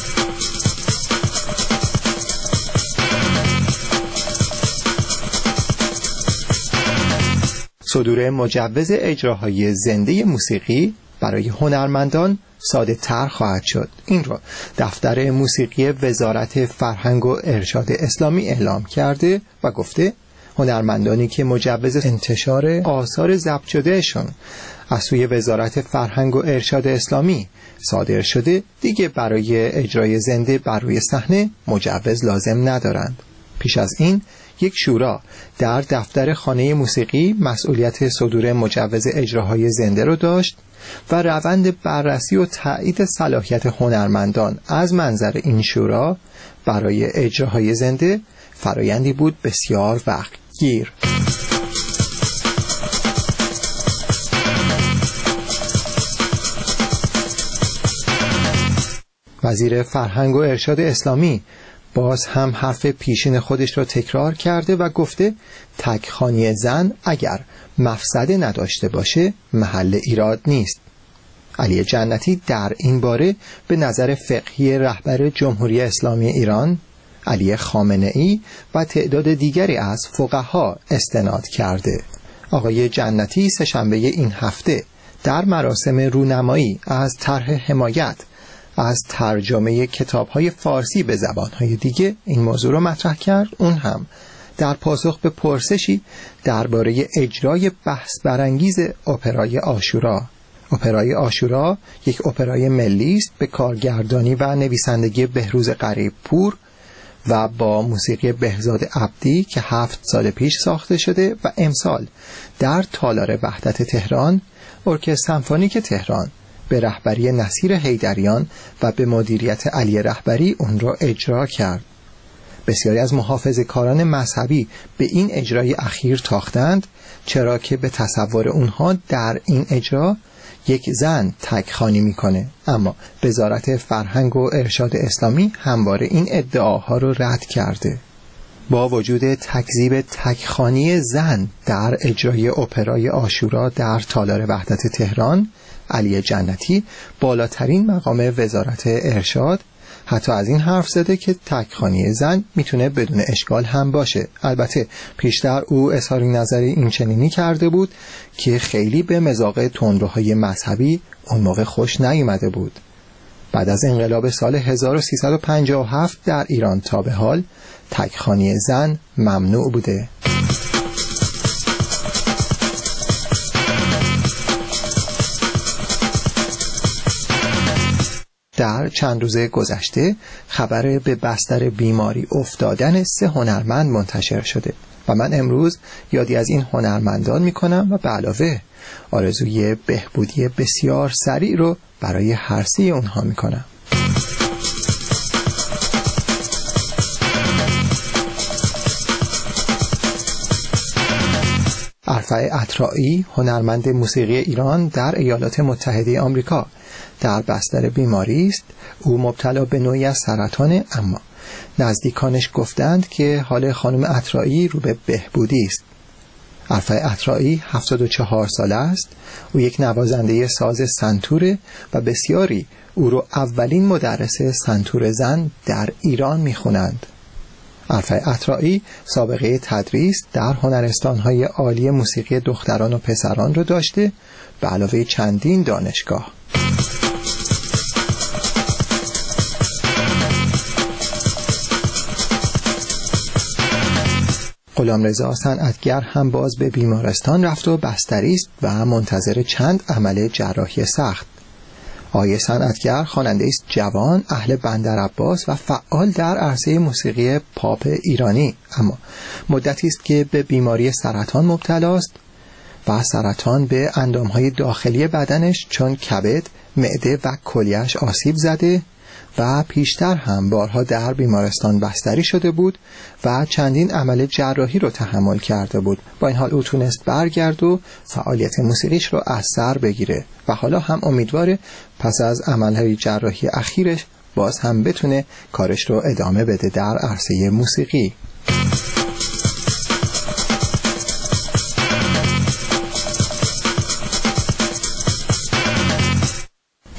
صدور مجوز اجراهای زنده موسیقی برای هنرمندان ساده تر خواهد شد. این را دفتر موسیقی وزارت فرهنگ و ارشاد اسلامی اعلام کرده و گفته هنرمندانی که مجوز انتشار آثار ضبط شدهشون از سوی وزارت فرهنگ و ارشاد اسلامی صادر شده دیگه برای اجرای زنده بر روی صحنه مجوز لازم ندارند. پیش از این یک شورا در دفتر خانه موسیقی مسئولیت صدور مجوز اجراهای زنده رو داشت و روند بررسی و تایید صلاحیت هنرمندان از منظر این شورا برای اجراهای زنده فرایندی بود بسیار وقتگیر. وزیر فرهنگ و ارشاد اسلامی باز هم حرف پیشین خودش را تکرار کرده و گفته تکخوانی زن اگر مفسده نداشته باشه محل ایراد نیست. علی جنتی در این باره به نظر فقهی رهبر جمهوری اسلامی ایران علی خامنه‌ای و تعداد دیگری از فقها استناد کرده. آقای جنتی سه‌شنبه این هفته در مراسم رونمایی از طرح حمایت از ترجمه کتاب‌های فارسی به زبان‌های دیگه این موضوع رو مطرح کرد، اون هم در پاسخ به پرسشی درباره اجرای بحث برانگیز اپرای عاشورا. اپرای عاشورا یک اپرای ملی است به کارگردانی و نویسندگی بهروز غریب‌پور و با موسیقی بهزاد عبدی که هفت سال پیش ساخته شده و امسال در تالار وحدت تهران ارکستر سمفونیک تهران به رهبری نصیر حیدریان و به مدیریت علی رهبری اون را اجرا کرد. بسیاری از محافظه‌کاران مذهبی به این اجرای اخیر تاختند، چرا که به تصور اونها در این اجرا یک زن تکخوانی میکنه، اما وزارت فرهنگ و ارشاد اسلامی همواره این ادعاها رو رد کرده. با وجود تکذیب تکخوانی زن در اجرای اپرای عاشورا در تالار وحدت تهران، علی جنتی بالاترین مقام وزارت ارشاد حتی از این حرف زده که تکخوانی زن میتونه بدون اشکال هم باشه. البته پیشتر او اظهار نظری این چنینی کرده بود که خیلی به مذاق تندروهای مذهبی اون موقع خوش نیامده بود. بعد از انقلاب سال هزار و سیصد و پنجاه و هفت در ایران تا به حال تکخوانی زن ممنوع بوده. در چند روز گذشته خبر به بستر بیماری افتادن سه هنرمند منتشر شده و من امروز یادی از این هنرمندان میکنم و به علاوه آرزوی بهبودی بسیار سریع رو برای هر سه اونها میکنم. عرفه عطرایی هنرمند موسیقی ایران در ایالات متحده آمریکا در بستر بیماری است. او مبتلا به نوعی از سرطان، اما نزدیکانش گفتند که حال خانم عطرایی رو به بهبودی است. عرفه عطرایی هفتاد و چهار ساله است. او یک نوازنده ساز سنتوره و بسیاری او رو اولین مدرس سنتور زن در ایران میخونند. عرفه عطرایی سابقه تدریس در هنرستان‌های عالی موسیقی دختران و پسران رو داشته، به علاوه چندین دانشگاه. غلامرضا صنعتگر هم باز به بیمارستان رفت و بستری است و منتظر چند عمل جراحی سخت. آقای صنعتگر خواننده است جوان، اهل بندرعباس و فعال در عرصه موسیقی پاپ ایرانی، اما مدتی است که به بیماری سرطان مبتلا است و سرطان به اندامهای داخلی بدنش چون کبد، معده و کلیه‌اش آسیب زده و پیشتر هم بارها در بیمارستان بستری شده بود و چندین عمل جراحی رو تحمل کرده بود. با این حال او تونست برگرد و فعالیت موسیقیش رو از سر بگیره و حالا هم امیدواره پس از عملهای جراحی اخیرش باز هم بتونه کارش رو ادامه بده در عرصه موسیقی.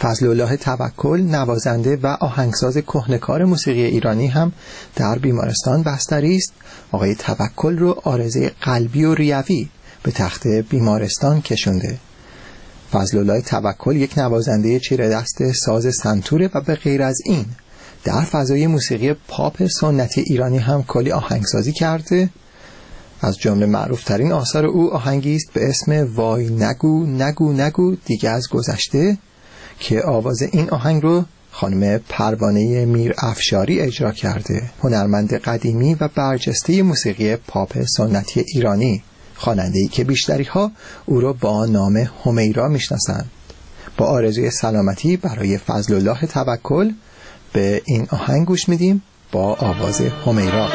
فضلالله توکل نوازنده و آهنگساز کهنه‌کار موسیقی ایرانی هم در بیمارستان بستری است. آقای توکل رو عارضه قلبی و ریوی به تخت بیمارستان کشونده. فضلالله توکل یک نوازنده چیره دست ساز سنتوره و به غیر از این در فضای موسیقی پاپ سنتی ایرانی هم کلی آهنگسازی کرده. از جمله معروفترین آثار او آهنگی است به اسم وای نگو نگو نگو دیگه از گذشته که آواز این آهنگ رو خانم پروانه میر افشاری اجرا کرده، هنرمند قدیمی و برجسته موسیقی پاپ سنتی ایرانی، خواننده‌ای که بیشتری ها او را با نام همیرا میشناسند. با آرزوی سلامتی برای فضلالله توکل به این آهنگ گوش میدیم با آواز همیرا.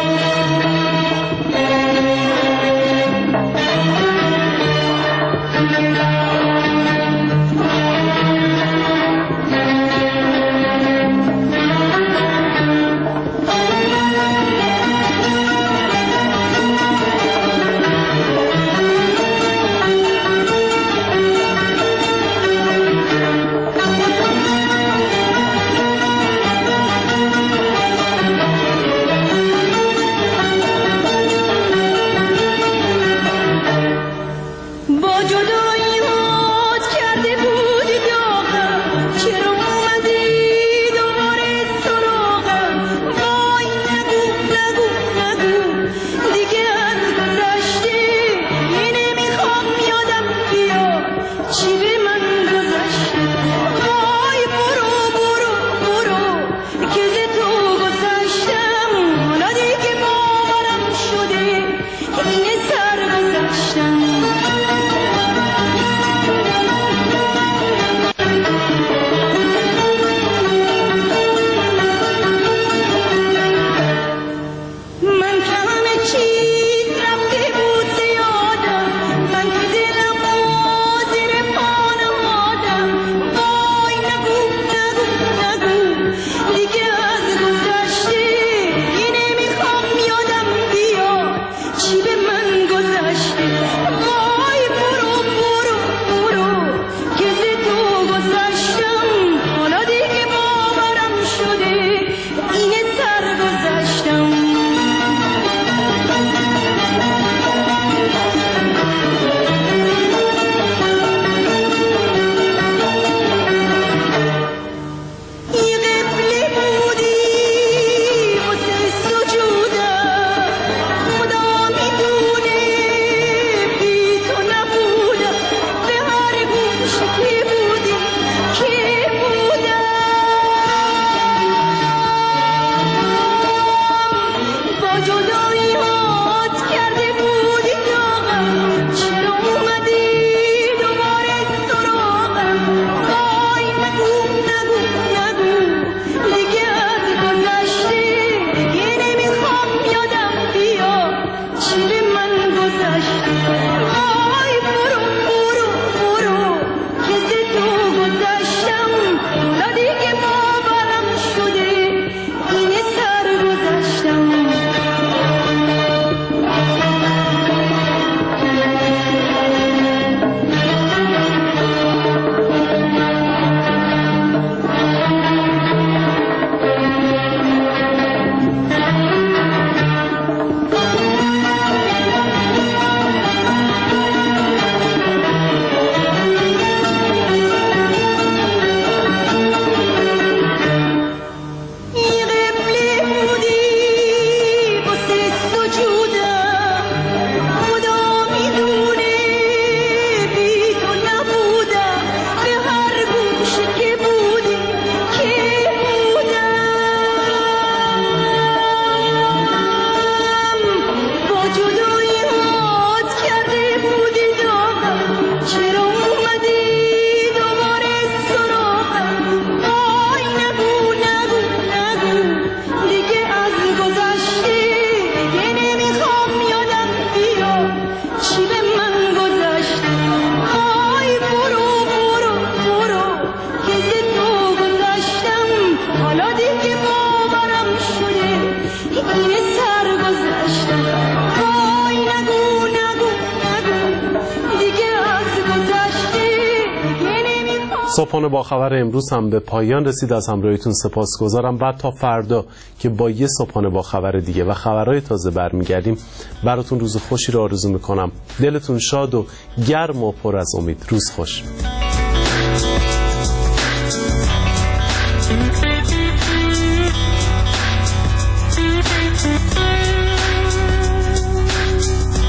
صبحانه با خبر امروز هم به پایان رسید. از همراهیتون سپاسگزارم. بعد تا فردا که با یه صبحانه با خبر دیگه و خبرهای تازه برمیگردیم، براتون روز خوشی رو آرزو میکنم. دلتون شاد و گرم و پر از امید. روز خوش.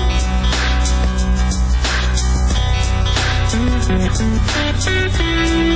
Thank you.